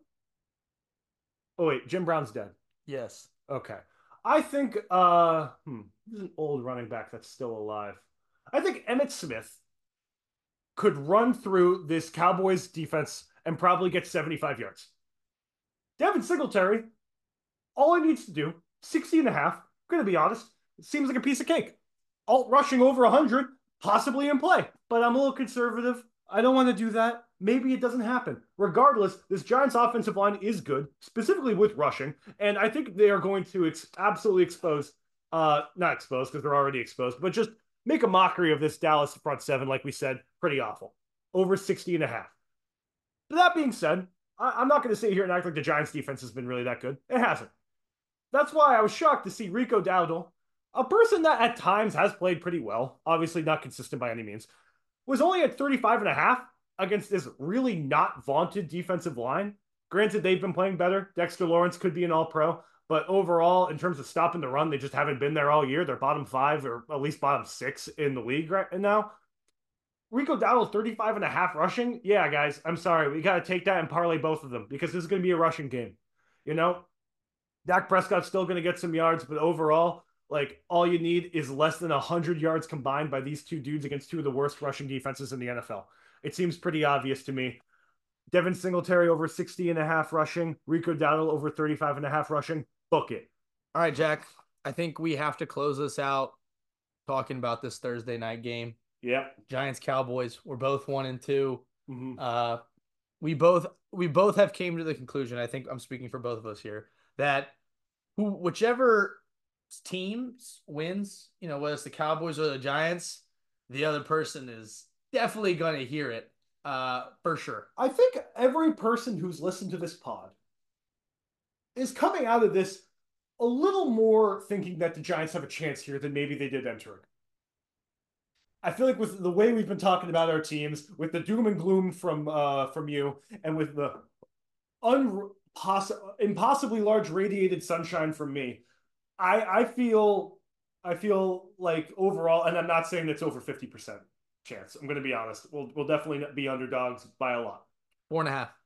[SPEAKER 1] Oh, wait, Jim Brown's dead.
[SPEAKER 2] Yes.
[SPEAKER 1] Okay. I think, uh, hmm, this is an old running back that's still alive. I think Emmitt Smith could run through this Cowboys defense and probably get seventy-five yards. Devin Singletary, all he needs to do, sixty and a half, I'm going to be honest, it seems like a piece of cake. Alt rushing over one hundred, possibly in play, but I'm a little conservative. I don't want to do that. Maybe it doesn't happen. Regardless, this Giants offensive line is good, specifically with rushing, and I think they are going to ex- absolutely expose, uh, not expose because they're already exposed, but just make a mockery of this Dallas front seven, like we said, pretty awful. Over sixty and a half. But that being said, I- am not going to sit here and act like the Giants defense has been really that good. It hasn't. That's why I was shocked to see Rico Dowdle, a person that at times has played pretty well, obviously not consistent by any means, was only at thirty-five and a half against this really not vaunted defensive line. Granted, they've been playing better. Dexter Lawrence could be an all pro, but overall, in terms of stopping the run, they just haven't been there all year. They're bottom five or at least bottom six in the league right now. Rico Dowdle, thirty-five and a half rushing. Yeah, guys, I'm sorry. We got to take that and parlay both of them because this is going to be a rushing game. You know, Dak Prescott's still going to get some yards, but overall, like all you need is less than one hundred yards combined by these two dudes against two of the worst rushing defenses in the N F L. It seems pretty obvious to me. Devin Singletary over sixty and a half rushing, Rico Dowdle over thirty-five and a half rushing. Book it.
[SPEAKER 2] All right, Jack. I think we have to close this out talking about this Thursday night game.
[SPEAKER 1] Yeah.
[SPEAKER 2] Giants Cowboys. We're both one and two.
[SPEAKER 1] Mm-hmm.
[SPEAKER 2] Uh, we both we both have came to the conclusion. I think I'm speaking for both of us here that who whichever team wins, you know, whether it's the Cowboys or the Giants, the other person is definitely going to hear it uh, for sure.
[SPEAKER 1] I think every person who's listened to this pod is coming out of this a little more thinking that the Giants have a chance here than maybe they did entering. I feel like with the way we've been talking about our teams, with the doom and gloom from uh, from you, and with the unposs- impossibly large radiated sunshine from me, I I feel I feel like overall, and I'm not saying that's over fifty percent chance. I'm going to be honest. We'll we'll definitely be underdogs by a lot.
[SPEAKER 2] Four and a half.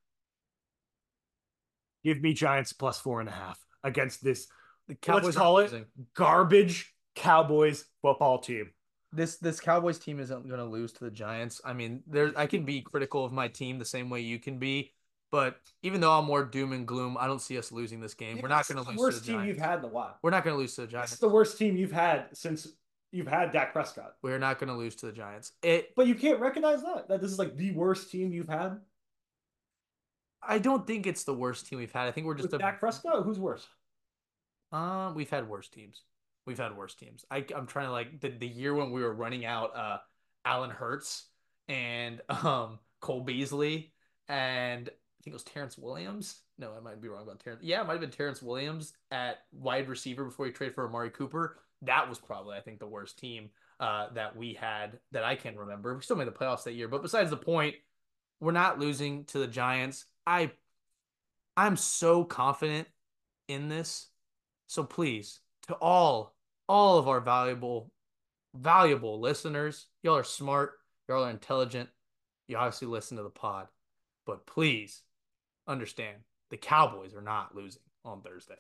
[SPEAKER 1] Give me Giants plus four and a half against this.
[SPEAKER 2] The Cowboys
[SPEAKER 1] let's call it
[SPEAKER 2] losing.
[SPEAKER 1] Garbage Cowboys football team.
[SPEAKER 2] This this Cowboys team isn't going to lose to the Giants. I mean, there I can be critical of my team the same way you can be, but even though I'm more doom and gloom, I don't see us losing this game. We're not going to lose.
[SPEAKER 1] Worst
[SPEAKER 2] to the
[SPEAKER 1] team
[SPEAKER 2] Giants.
[SPEAKER 1] you've had in a while.
[SPEAKER 2] We're not going to lose to the Giants.
[SPEAKER 1] It's the worst team you've had since you've had Dak Prescott.
[SPEAKER 2] We're not going to lose to the Giants. It,
[SPEAKER 1] but you can't recognize that that this is like the worst team you've had.
[SPEAKER 2] I don't think it's the worst team we've had. I think we're just
[SPEAKER 1] With
[SPEAKER 2] a
[SPEAKER 1] Dak Prescott. Who's worse?
[SPEAKER 2] Um, uh, we've had worse teams. We've had worse teams. I, I'm trying to like the, the year when we were running out uh, Allen Hurts and um, Cole Beasley and I think it was Terrence Williams. No, I might be wrong about Terrence. Yeah, it might have been Terrence Williams at wide receiver before he traded for Amari Cooper. That was probably, I think, the worst team uh, that we had that I can remember. We still made the playoffs that year. But besides the point, we're not losing to the Giants. I, I'm so confident in this. So please, to all all of our valuable, valuable listeners. Y'all are smart. Y'all are intelligent. You obviously listen to the pod. But please understand the Cowboys are not losing on Thursday.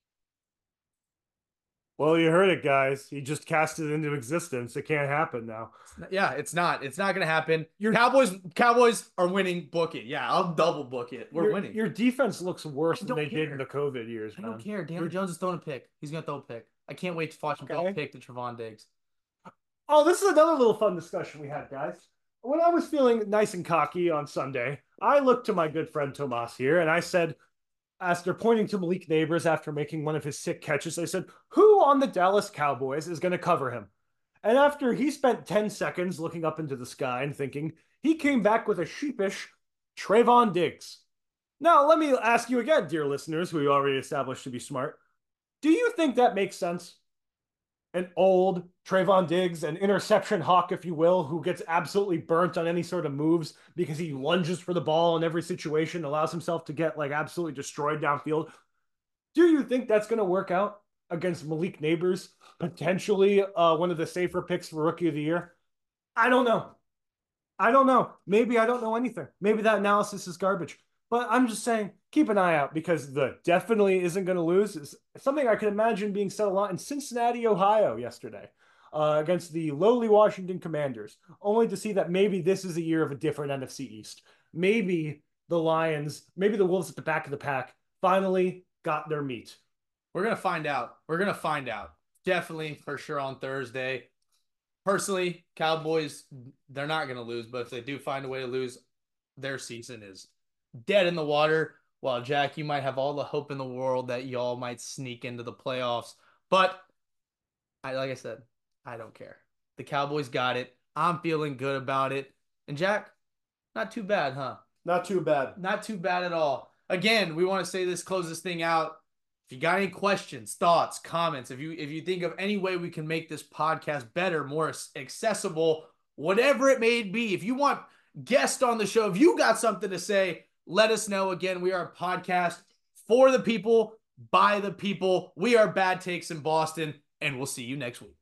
[SPEAKER 1] Well, you heard it, guys. He just cast it into existence. It can't happen now.
[SPEAKER 2] It's not, yeah, it's not. It's not going to happen. Your Cowboys Cowboys are winning. Book it. Yeah, I'll double book it. We're
[SPEAKER 1] your,
[SPEAKER 2] winning.
[SPEAKER 1] Your defense looks worse than they
[SPEAKER 2] care.
[SPEAKER 1] did in the COVID years,
[SPEAKER 2] I
[SPEAKER 1] man.
[SPEAKER 2] don't care. Daniel Jones is throwing a pick. He's going to throw a pick. I can't wait to watch him throw a pick to Trevon Diggs.
[SPEAKER 1] Oh, this is another little fun discussion we had, guys. When I was feeling nice and cocky on Sunday, I looked to my good friend Tomas here and I said, after pointing to Malik Nabers after making one of his sick catches, I said, who on the Dallas Cowboys is going to cover him? And after he spent ten seconds looking up into the sky and thinking, he came back with a sheepish Trevon Diggs. Now, let me ask you again, dear listeners, who we already established to be smart. Do you think that makes sense? an old Trayvon Diggs, an interception hawk, if you will, who gets absolutely burnt on any sort of moves because he lunges for the ball in every situation, allows himself to get like absolutely destroyed downfield. Do you think that's going to work out against Malik Nabers, potentially uh, one of the safer picks for Rookie of the Year? I don't know. I don't know. Maybe I don't know anything. Maybe that analysis is garbage. But I'm just saying, keep an eye out because the definitely isn't going to lose is something I could imagine being said a lot in Cincinnati, Ohio yesterday uh, against the lowly Washington Commanders, only to see that maybe this is a year of a different N F C East. Maybe the Lions, maybe the Wolves at the back of the pack finally got their meat.
[SPEAKER 2] We're going to find out. We're going to find out. Definitely for sure on Thursday. Personally, Cowboys, they're not going to lose, but if they do find a way to lose, their season is dead in the water. While Jack, you might have all the hope in the world that y'all might sneak into the playoffs. But I, like I said, I don't care. The Cowboys got it. I'm feeling good about it. And Jack, not too bad, huh?
[SPEAKER 1] Not too bad.
[SPEAKER 2] Not too bad at all. Again, we want to say this, close this thing out. If you got any questions, thoughts, comments, if you if you think of any way we can make this podcast better, more accessible, whatever it may be, if you want guests on the show, if you got something to say, let us know. Again, we are a podcast for the people, by the people. We are Bad Takes in Boston, and we'll see you next week.